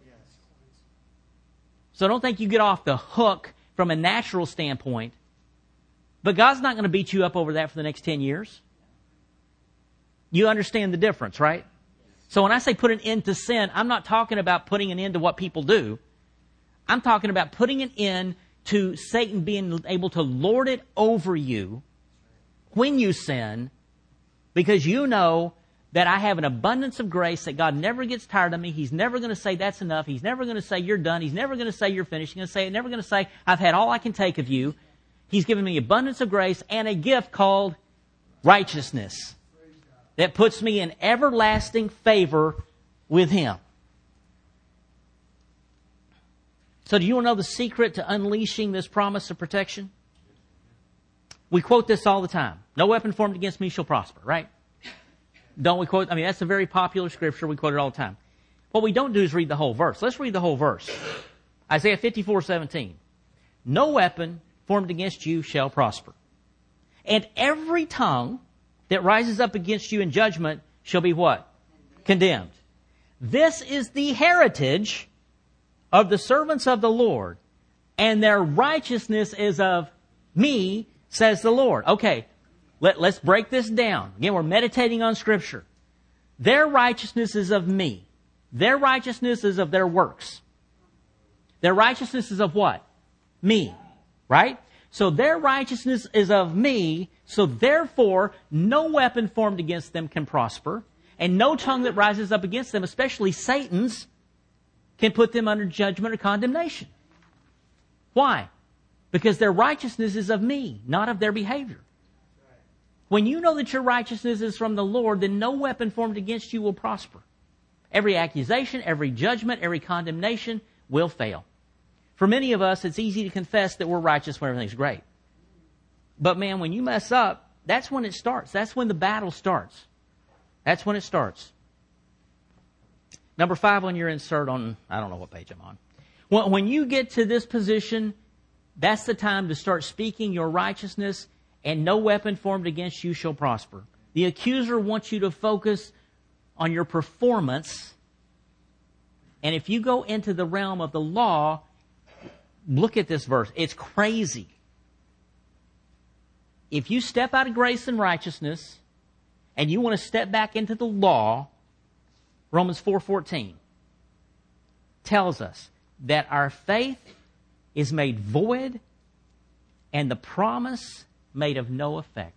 So don't think you get off the hook from a natural standpoint, but God's not going to beat you up over that for the next ten years. You understand the difference, right? So when I say put an end to sin, I'm not talking about putting an end to what people do. I'm talking about putting an end to Satan being able to lord it over you when you sin, because you know that I have an abundance of grace, that God never gets tired of me. He's never going to say that's enough. He's never going to say you're done. He's never going to say you're finished. He's going to say, never going to say I've had all I can take of you. He's given me abundance of grace and a gift called righteousness that puts me in everlasting favor with Him. So do you want to know the secret to unleashing this promise of protection? We quote this all the time. No weapon formed against me shall prosper, right? Don't we quote? I mean, that's a very popular scripture. We quote it all the time. What we don't do is read the whole verse. Let's read the whole verse. Isaiah fifty-four seventeen. No weapon formed against you shall prosper. And every tongue that rises up against you in judgment shall be what? Condemned. This is the heritage of the servants of the Lord, and their righteousness is of me, says the Lord. Okay. Let, let's break this down. Again, we're meditating on Scripture. Their righteousness is of me. Their righteousness is of their works. Their righteousness is of what? Me. Right? So their righteousness is of me, so therefore no weapon formed against them can prosper, and no tongue that rises up against them, especially Satan's, can put them under judgment or condemnation. Why? Because their righteousness is of me, not of their behavior. When you know that your righteousness is from the Lord, then no weapon formed against you will prosper. Every accusation, every judgment, every condemnation will fail. For many of us, it's easy to confess that we're righteous when everything's great. But man, when you mess up, that's when it starts. That's when the battle starts. That's when it starts. Number five on your insert on, I don't know what page I'm on. When, when you get to this position, that's the time to start speaking your righteousness, and no weapon formed against you shall prosper. The accuser wants you to focus on your performance. And if you go into the realm of the law, look at this verse. It's crazy. If you step out of grace and righteousness, and you want to step back into the law, Romans four fourteen tells us that our faith is made void and the promise made of no effect.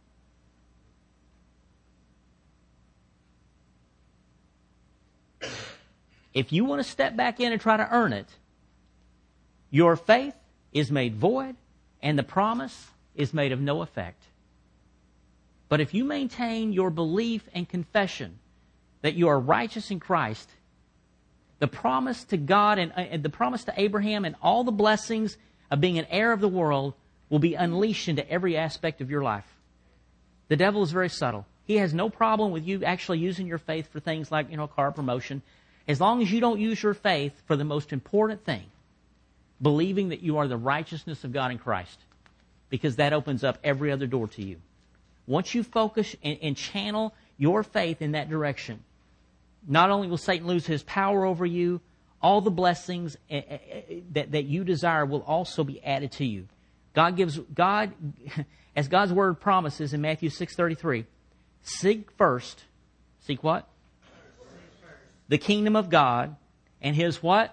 If you want to step back in and try to earn it, your faith is made void and the promise is made of no effect. But if you maintain your belief and confession that you are righteous in Christ, The promise to God and, and the promise to Abraham and all the blessings of being an heir of the world will be unleashed into every aspect of your life. The devil is very subtle. He has no problem with you actually using your faith for things like, you know, car promotion, as long as you don't use your faith for the most important thing, believing that you are the righteousness of God in Christ, because that opens up every other door to you. Once you focus and, and channel your faith in that direction, not only will Satan lose his power over you, all the blessings that, that you desire will also be added to you. God gives, God, as God's Word promises in Matthew six thirty-three, seek first, seek what? The kingdom of God and His what?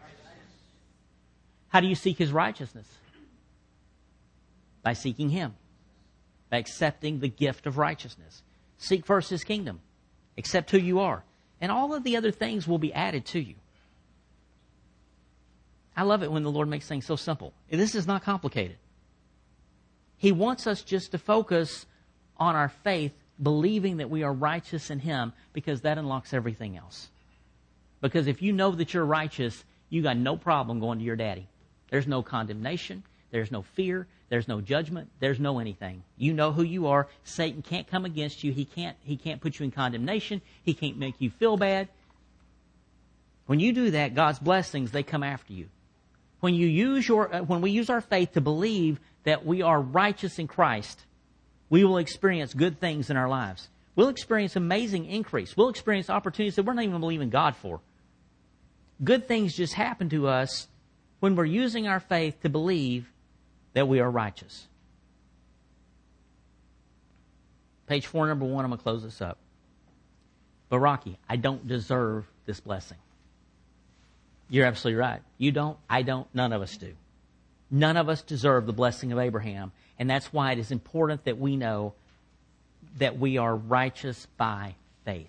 How do you seek His righteousness? By seeking Him. By accepting the gift of righteousness. Seek first His kingdom. Accept who you are. And all of the other things will be added to you. I love it when the Lord makes things so simple. This is not complicated. He wants us just to focus on our faith, believing that we are righteous in Him, because that unlocks everything else. Because if you know that you're righteous, you got no problem going to your daddy. There's no condemnation. There's no fear. There's no judgment. There's no anything. You know who you are. Satan can't come against you. He can't, he can't put you in condemnation. He can't make you feel bad. When you do that, God's blessings, they come after you. When you use your, uh, when we use our faith to believe that we are righteous in Christ, we will experience good things in our lives. We'll experience amazing increase. We'll experience opportunities that we're not even believing God for. Good things just happen to us when we're using our faith to believe that we are righteous. Page four, number one, I'm going to close this up. But Rocky, I don't deserve this blessing. You're absolutely right. You don't, I don't, none of us do. None of us deserve the blessing of Abraham, and that's why it is important that we know that we are righteous by faith.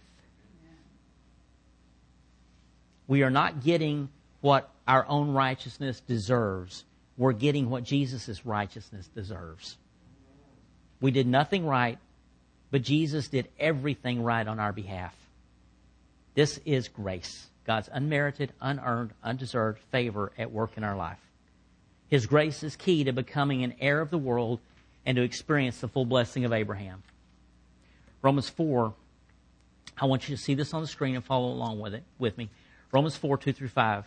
We are not getting what our own righteousness deserves. We're getting what Jesus' righteousness deserves. We did nothing right, but Jesus did everything right on our behalf. This is grace. God's unmerited, unearned, undeserved favor at work in our life. His grace is key to becoming an heir of the world and to experience the full blessing of Abraham. Romans four, I want you to see this on the screen and follow along with it with me. Romans four, two through five.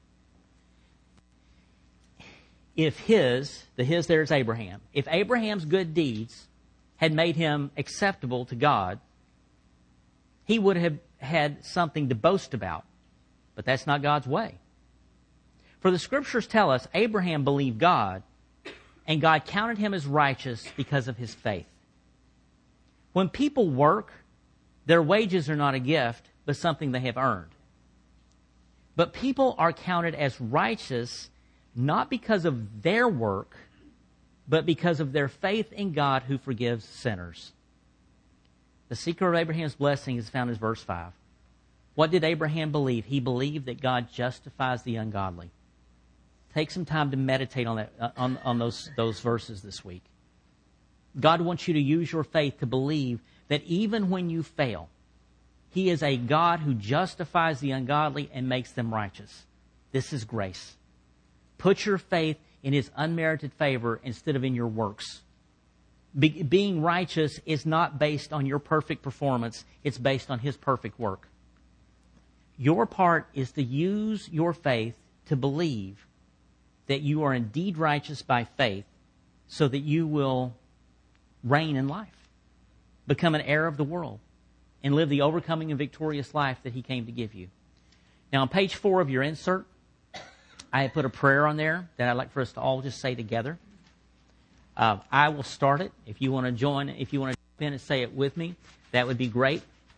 If his, the his there is Abraham, if Abraham's good deeds had made him acceptable to God, he would have had something to boast about. But that's not God's way. For the Scriptures tell us Abraham believed God, and God counted him as righteous because of his faith. When people work, their wages are not a gift, but something they have earned. But people are counted as righteous not because of their work, but because of their faith in God who forgives sinners. The secret of Abraham's blessing is found in verse five. What did Abraham believe? He believed that God justifies the ungodly. Take some time to meditate on that, on, on those, those verses this week. God wants you to use your faith to believe that even when you fail, He is a God who justifies the ungodly and makes them righteous. This is grace. Put your faith in His unmerited favor instead of in your works. Be, being righteous is not based on your perfect performance. It's based on His perfect work. Your part is to use your faith to believe that you are indeed righteous by faith so that you will reign in life, become an heir of the world, and live the overcoming and victorious life that He came to give you. Now, on page four of your insert, I have put a prayer on there that I'd like for us to all just say together. Uh, I will start it. If you want to join, if you want to jump in and say it with me, that would be great.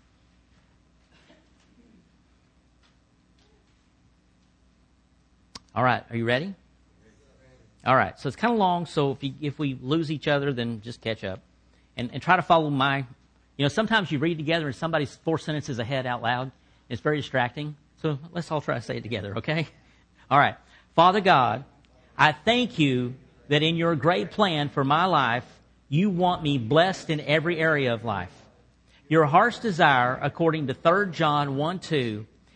All right, are you ready? All right, so it's kind of long, so if, you, if we lose each other, then just catch up. And, and try to follow my, you know, sometimes you read together and somebody's four sentences ahead out loud. It's very distracting. So let's all try to say it together, okay? All right. Father God, I thank You that in Your great plan for my life, You want me blessed in every area of life. Your heart's desire, according to Third John one two,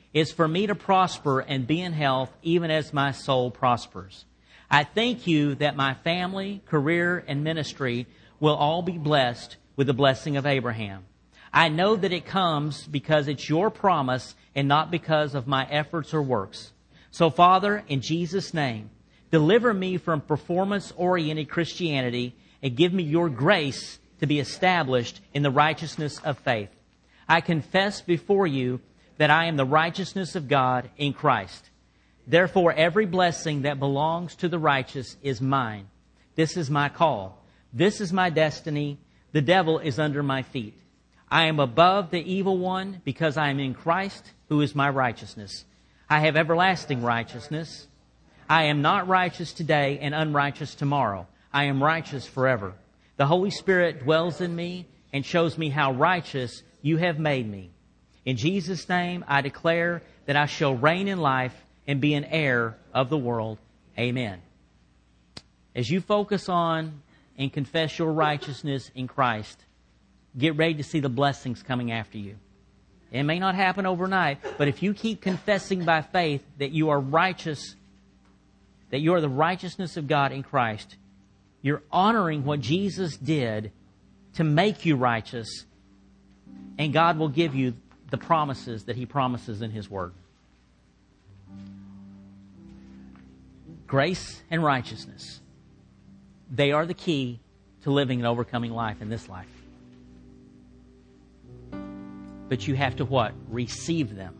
is for me to prosper and be in health, even as my soul prospers. I thank you that my family, career, and ministry will all be blessed with the blessing of Abraham. I know that it comes because it's your promise and not because of my efforts or works. So, Father, in Jesus' name, deliver me from performance-oriented Christianity and give me your grace to be established in the righteousness of faith. I confess before you that I am the righteousness of God in Christ. Therefore, every blessing that belongs to the righteous is mine. This is my call. This is my destiny. The devil is under my feet. I am above the evil one because I am in Christ, who is my righteousness. I have everlasting righteousness. I am not righteous today and unrighteous tomorrow. I am righteous forever. The Holy Spirit dwells in me and shows me how righteous you have made me. In Jesus' name, I declare that I shall reign in life and be an heir of the world. Amen. As you focus on and confess your righteousness in Christ, get ready to see the blessings coming after you. It may not happen overnight, but if you keep confessing by faith that you are righteous, that you are the righteousness of God in Christ, you're honoring what Jesus did to make you righteous, and God will give you the promises that He promises in His Word. Grace and righteousness, they are the key to living and overcoming life in this life. But you have to what? Receive them.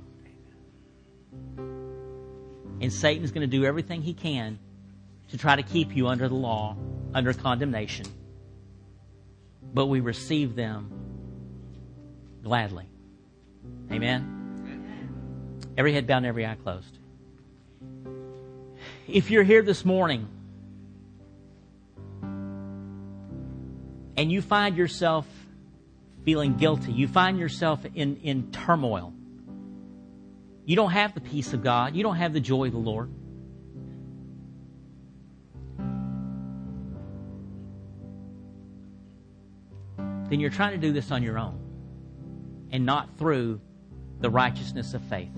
And Satan's going to do everything he can to try to keep you under the law, under condemnation. But we receive them gladly. Amen? Every head bowed and every eye closed. If you're here this morning and you find yourself feeling guilty, you find yourself in, in turmoil, you don't have the peace of God, you don't have the joy of the Lord, then you're trying to do this on your own and not through the righteousness of faith.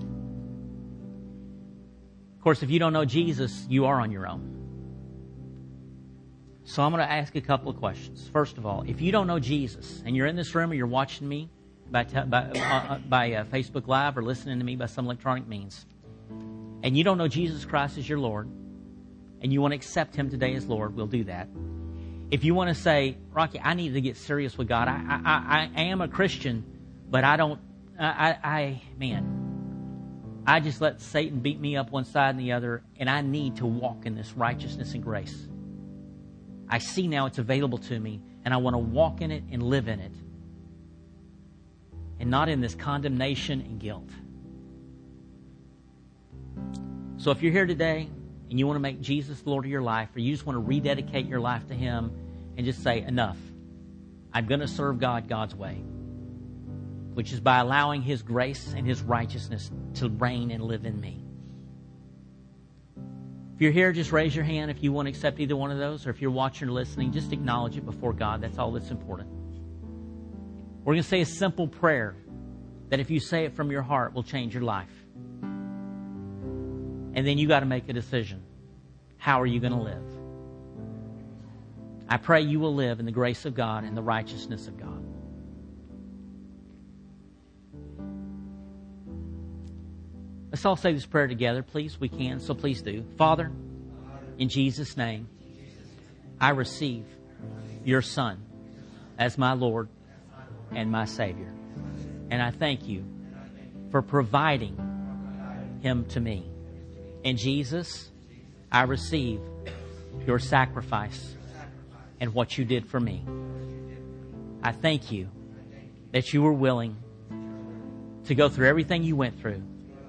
Of course, if you don't know Jesus, you are on your own. So I'm going to ask a couple of questions. First of all, if you don't know Jesus and you're in this room or you're watching me by, te- by, uh, by uh, Facebook Live or listening to me by some electronic means, and you don't know Jesus Christ as your Lord, and you want to accept Him today as Lord, we'll do that. If you want to say, Rocky, I need to get serious with God. I, I, I am a Christian, but I don't, I, I, man, I just let Satan beat me up one side and the other, and I need to walk in this righteousness and grace. I see now it's available to me, and I want to walk in it and live in it, and not in this condemnation and guilt. So if you're here today and you want to make Jesus the Lord of your life, or you just want to rededicate your life to Him and just say, enough, I'm going to serve God God's way, which is by allowing His grace and His righteousness to reign and live in me. If you're here, just raise your hand if you want to accept either one of those, or if you're watching or listening, just acknowledge it before God. That's all that's important. We're going to say a simple prayer that if you say it from your heart will change your life. And then you got to make a decision. How are you going to live? I pray you will live in the grace of God and the righteousness of God. Let's all say this prayer together, please. We can, so please do. Father, in Jesus' name, I receive your Son as my Lord and my Savior. And I thank you for providing Him to me. And Jesus, I receive your sacrifice and what you did for me. I thank you that you were willing to go through everything you went through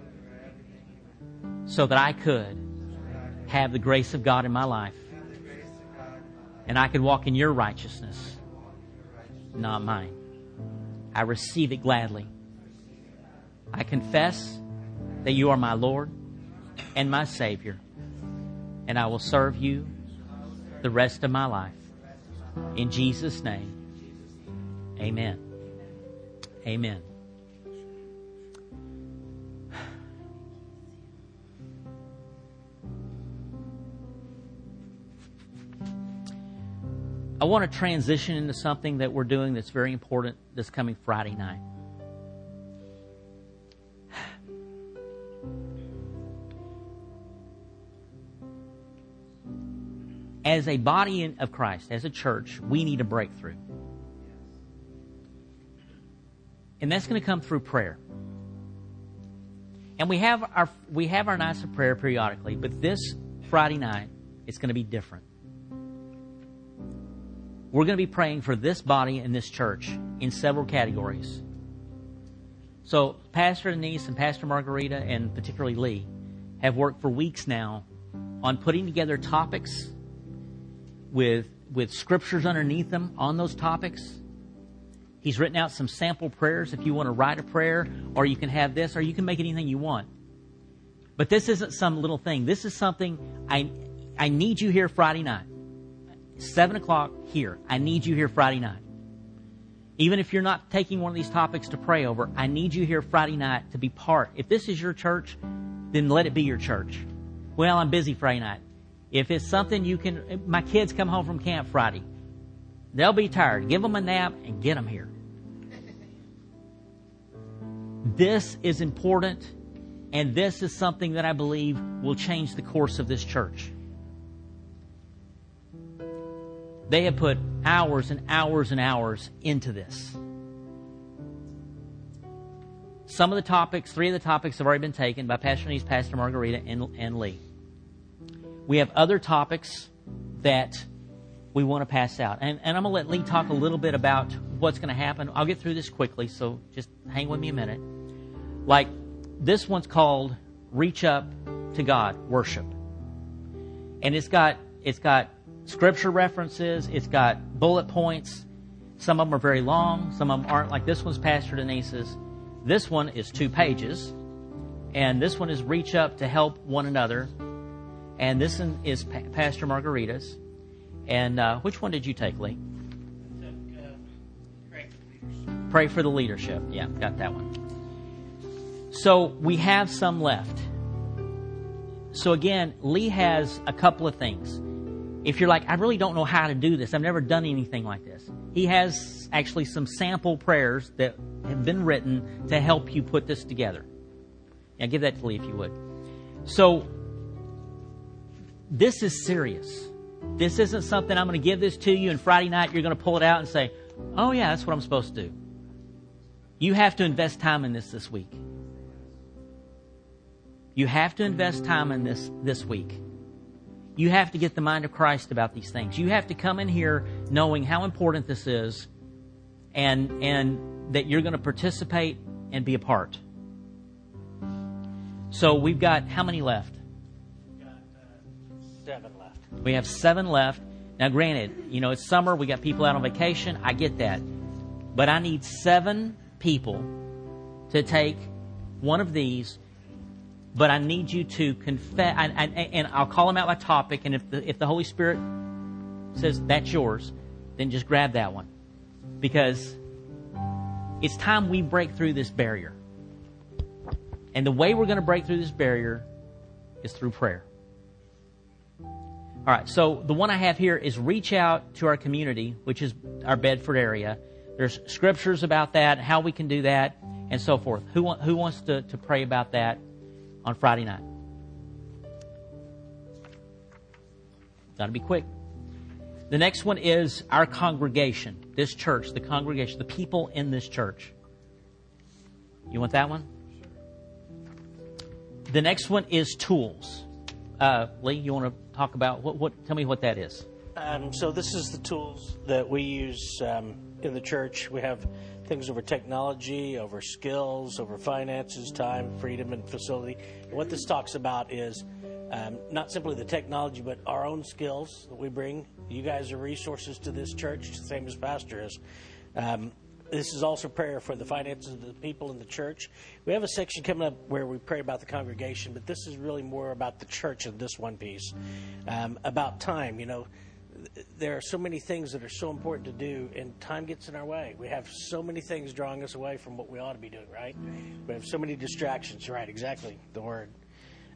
so that I could have the grace of God in my life, and I could walk in your righteousness, not mine. I receive it gladly. I confess that you are my Lord and my Savior, and I will serve you the rest of my life. In Jesus' name, amen. Amen. I want to transition into something that we're doing that's very important this coming Friday night. As a body of Christ, as a church, we need a breakthrough. And that's going to come through prayer. And we have our we have our nights of prayer periodically, but this Friday night, it's going to be different. We're going to be praying for this body and this church in several categories. So Pastor Denise and Pastor Margarita, and particularly Lee, have worked for weeks now on putting together topics with with scriptures underneath them on those topics. He's written out some sample prayers if you want to write a prayer, or you can have this, or you can make it anything you want. But this isn't some little thing. This is something I I need you here Friday night. Seven o'clock here. I need you here Friday night. Even if you're not taking one of these topics to pray over, I need you here Friday night to be part. If this is your church, then let it be your church. Well, I'm busy Friday night. If it's something you can... My kids come home from camp Friday. They'll be tired. Give them a nap and get them here. This is important, and this is something that I believe will change the course of this church. They have put hours and hours and hours into this. Some of the topics, three of the topics have already been taken by Pastor Denise, Pastor Margarita, and, and Lee. We have other topics that we want to pass out. And, and I'm going to let Lee talk a little bit about what's going to happen. I'll get through this quickly, so just hang with me a minute. Like, this one's called Reach Up to God, Worship. And it's got it's got scripture references. It's got bullet points. Some of them are very long. Some of them aren't. Like this one's Pastor Denise's. This one is two pages. And this one is Reach Up to Help One Another. And this one is pa- Pastor Margarita's. And uh, which one did you take, Lee? I took, uh, pray for the leadership. Pray for the leadership. Yeah, got that one. So we have some left. So again, Lee has a couple of things. If you're like, I really don't know how to do this, I've never done anything like this, he has actually some sample prayers that have been written to help you put this together. Now give that to Lee if you would. So this is serious. This isn't something I'm going to give this to you and Friday night you're going to pull it out and say, oh yeah, that's what I'm supposed to do. You have to invest time in this this week. You have to invest time in this this week. You have to get the mind of Christ about these things. You have to come in here knowing how important this is and, and that you're going to participate and be a part. So we've got how many left? We've got uh, seven left. We have seven left. Now granted, you know, it's summer. We got people out on vacation. I get that. But I need seven people to take one of these. But I need you to confess, and, and, and I'll call them out by topic, and if the, if the Holy Spirit says that's yours, then just grab that one. Because it's time we break through this barrier. And the way we're going to break through this barrier is through prayer. All right, so the one I have here is reach out to our community, which is our Bedford area. There's scriptures about that, how we can do that, and so forth. Who, who wants to, to pray about that on Friday night? Got to be quick. The next one is our congregation, this church, the congregation, the people in this church. You want that one? The next one is tools. Uh, Lee, you want to talk about what? What? Tell me what that is. Um, so this is the tools that we use um, in the church. We have things over technology, over skills, over finances, time, freedom, and facility. And what this talks about is um, not simply the technology, but our own skills that we bring. You guys are resources to this church, same as Pastor is. Um, this is also prayer for the finances of the people in the church. We have a section coming up where we pray about the congregation, but this is really more about the church in this one piece. Um, about time, you know. There are so many things that are so important to do, and time gets in our way. We have so many things drawing us away from what we ought to be doing, right? We have so many distractions, right? Exactly, the word.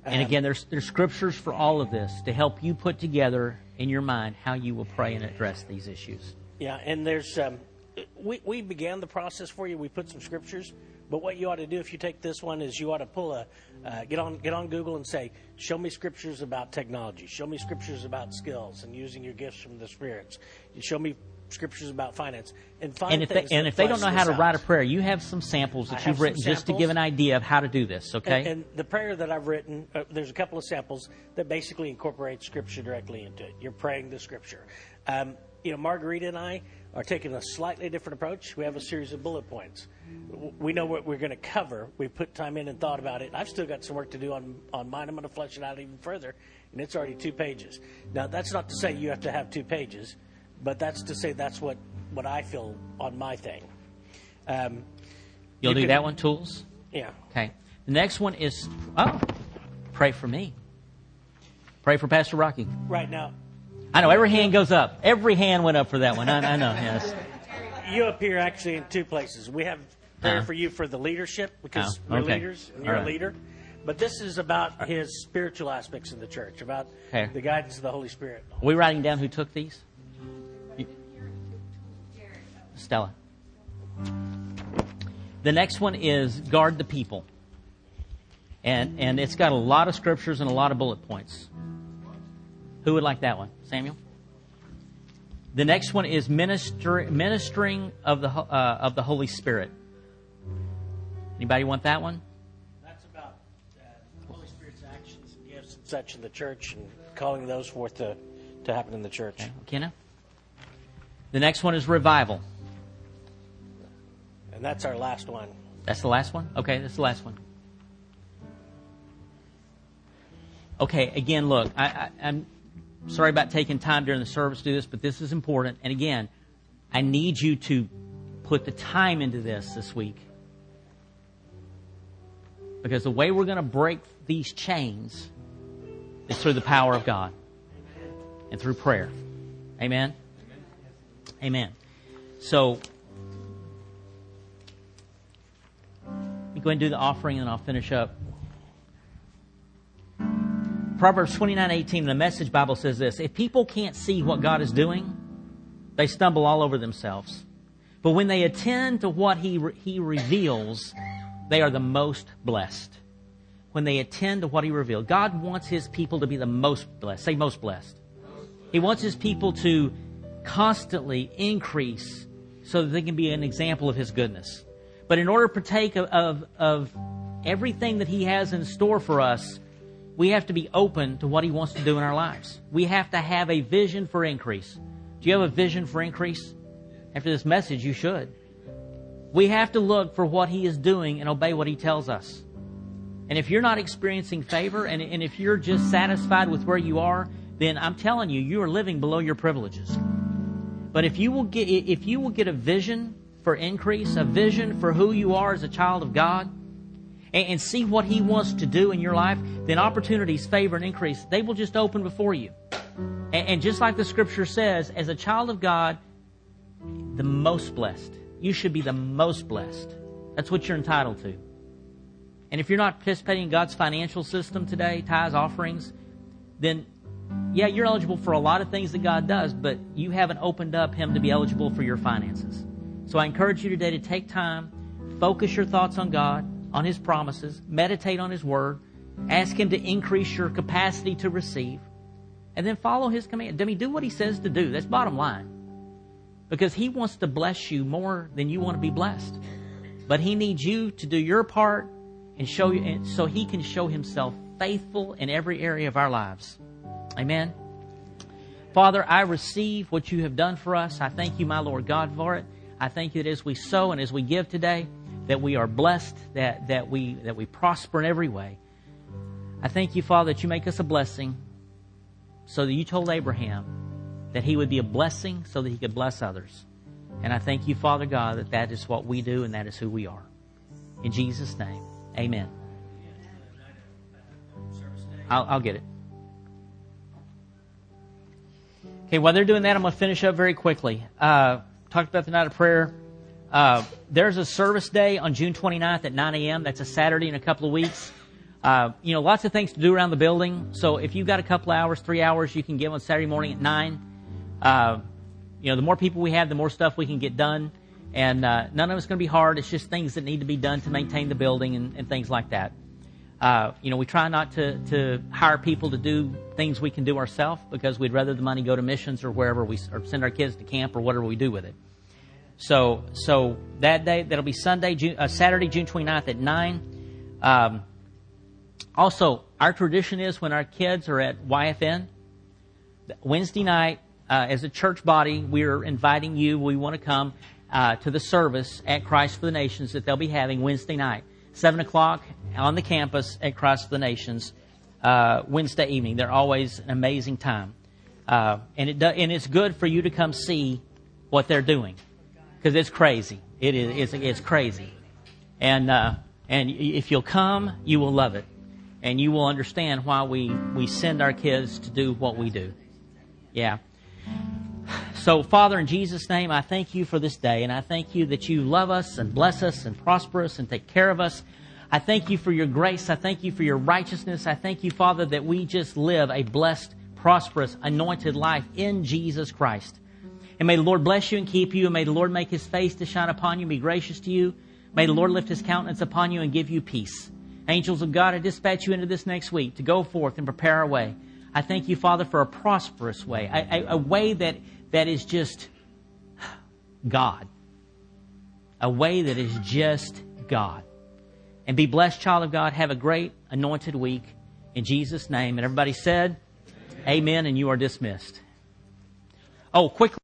And again, there's there's scriptures for all of this to help you put together in your mind how you will pray and address these issues. Yeah, and there's um, we we began the process for you. We put some scriptures, but what you ought to do if you take this one is you ought to pull a uh, get on get on Google and say, show me scriptures about technology, show me scriptures about skills and using your gifts from the spirits. You show me scriptures about finance, and find and if things they, and that if they don't flesh know how to this write a out. prayer, you have some samples I that have you've some written just to samples. give an idea of how to do this. Okay. And, and the prayer that I've written, uh, there's a couple of samples that basically incorporate Scripture directly into it. You're praying the Scripture. Um, you know, Margarita and I are taking a slightly different approach. We have a series of bullet points. W- We know what we're going to cover. We've put time in and thought about it. I've still got some work to do on, on mine. I'm going to flesh it out even further, and it's already two pages. Now, that's not to say you have to have two pages, but that's to say that's what, what I feel on my thing. Um, You'll you do can- that one, tools? Yeah. Okay. The next one is, oh, pray for me. Pray for Pastor Rocky. Right now, I know, every hand goes up. Every hand went up for that one. I, I know, yes. you appear actually in two places. We have prayer Uh-huh. for you for the leadership because Oh, we're okay. leaders and All you're right. a leader. But this is about his spiritual aspects of the church, about Okay. the guidance of the Holy Spirit. Are we writing down who took these? You- Stella. The next one is guard the people. And and it's got a lot of scriptures and a lot of bullet points. Who would like that one? Samuel? The next one is minister, ministering of the uh, of the Holy Spirit. Anybody want that one? That's about uh, the Holy Spirit's actions and gifts and such in the church and calling those forth to, to happen in the church. Okay, Kenna? The next one is revival. And that's our last one. That's the last one? Okay, that's the last one. Okay, again, look, I, I, I'm sorry about taking time during the service to do this, but this is important. And again, I need you to put the time into this this week. Because the way we're going to break these chains is through the power of God and through prayer. Amen? Amen. So, let me go ahead and do the offering and I'll finish up. Proverbs twenty-nine eighteen, the Message Bible says this: if people can't see what God is doing, they stumble all over themselves. But when they attend to what He re- He reveals, they are the most blessed. When they attend to what He revealed. God wants His people to be the most blessed. Say most blessed. He wants His people to constantly increase so that they can be an example of His goodness. But in order to partake of, of, of everything that He has in store for us, we have to be open to what He wants to do in our lives. We have to have a vision for increase. Do you have a vision for increase? After this message, you should. We have to look for what He is doing and obey what He tells us. And if you're not experiencing favor, and, and if you're just satisfied with where you are, then I'm telling you, you are living below your privileges. But if you will get, if you will get a vision for increase, a vision for who you are as a child of God, and, and see what He wants to do in your life, then opportunities, favor, and increase, they will just open before you. And, and just like the Scripture says, as a child of God, the most blessed. You should be the most blessed. That's what you're entitled to. And if you're not participating in God's financial system today, tithes, offerings, then yeah, you're eligible for a lot of things that God does, but you haven't opened up Him to be eligible for your finances. So I encourage you today to take time, focus your thoughts on God, on His promises, meditate on His Word, ask Him to increase your capacity to receive, and then follow His command. I mean, do what He says to do. That's bottom line. Because He wants to bless you more than you want to be blessed. But He needs you to do your part and show you, and so He can show Himself faithful in every area of our lives. Amen. Father, I receive what You have done for us. I thank You, my Lord God, for it. I thank You that as we sow and as we give today, that we are blessed, that, that we that we prosper in every way. I thank You, Father, that You make us a blessing so that You told Abraham that he would be a blessing so that he could bless others. And I thank You, Father God, that that is what we do and that is who we are. In Jesus' name, amen. I'll, I'll get it. Okay, while they're doing that, I'm going to finish up very quickly. Uh, talked about the night of prayer. Uh, there's a service day on June twenty-ninth at nine a.m. That's a Saturday in a couple of weeks. Uh, you know, lots of things to do around the building. So if you've got a couple hours, three hours, you can give on Saturday morning at nine. Uh, you know, the more people we have, the more stuff we can get done. And uh, none of it's going to be hard. It's just things that need to be done to maintain the building and, and things like that. Uh, you know, we try not to, to hire people to do things we can do ourselves because we'd rather the money go to missions or wherever we or send our kids to camp or whatever we do with it. So, so that day, that'll be Sunday, June, uh, Saturday, June twenty-ninth at nine. Um, also, our tradition is when our kids are at Y F N, Wednesday night, uh, as a church body, we're inviting you. We want to come uh, to the service at Christ for the Nations that they'll be having Wednesday night, seven o'clock on the campus at Christ for the Nations, uh, Wednesday evening. They're always an amazing time. Uh, and it do, and it's good for you to come see what they're doing. Because it's crazy. It is. It's, it's crazy. And uh, and if you'll come, you will love it. And you will understand why we, we send our kids to do what we do. Yeah. So, Father, in Jesus' name, I thank you for this day. And I thank you that you love us and bless us and prosper us and take care of us. I thank you for your grace. I thank you for your righteousness. I thank you, Father, that we just live a blessed, prosperous, anointed life in Jesus Christ. And may the Lord bless you and keep you. And may the Lord make His face to shine upon you and be gracious to you. May the Lord lift His countenance upon you and give you peace. Angels of God, I dispatch you into this next week to go forth and prepare our way. I thank you, Father, for a prosperous way. A, a, a way that, that is just God. A way that is just God. And be blessed, child of God. Have a great anointed week in Jesus' name. And everybody said, Amen, and you are dismissed. Oh, quickly.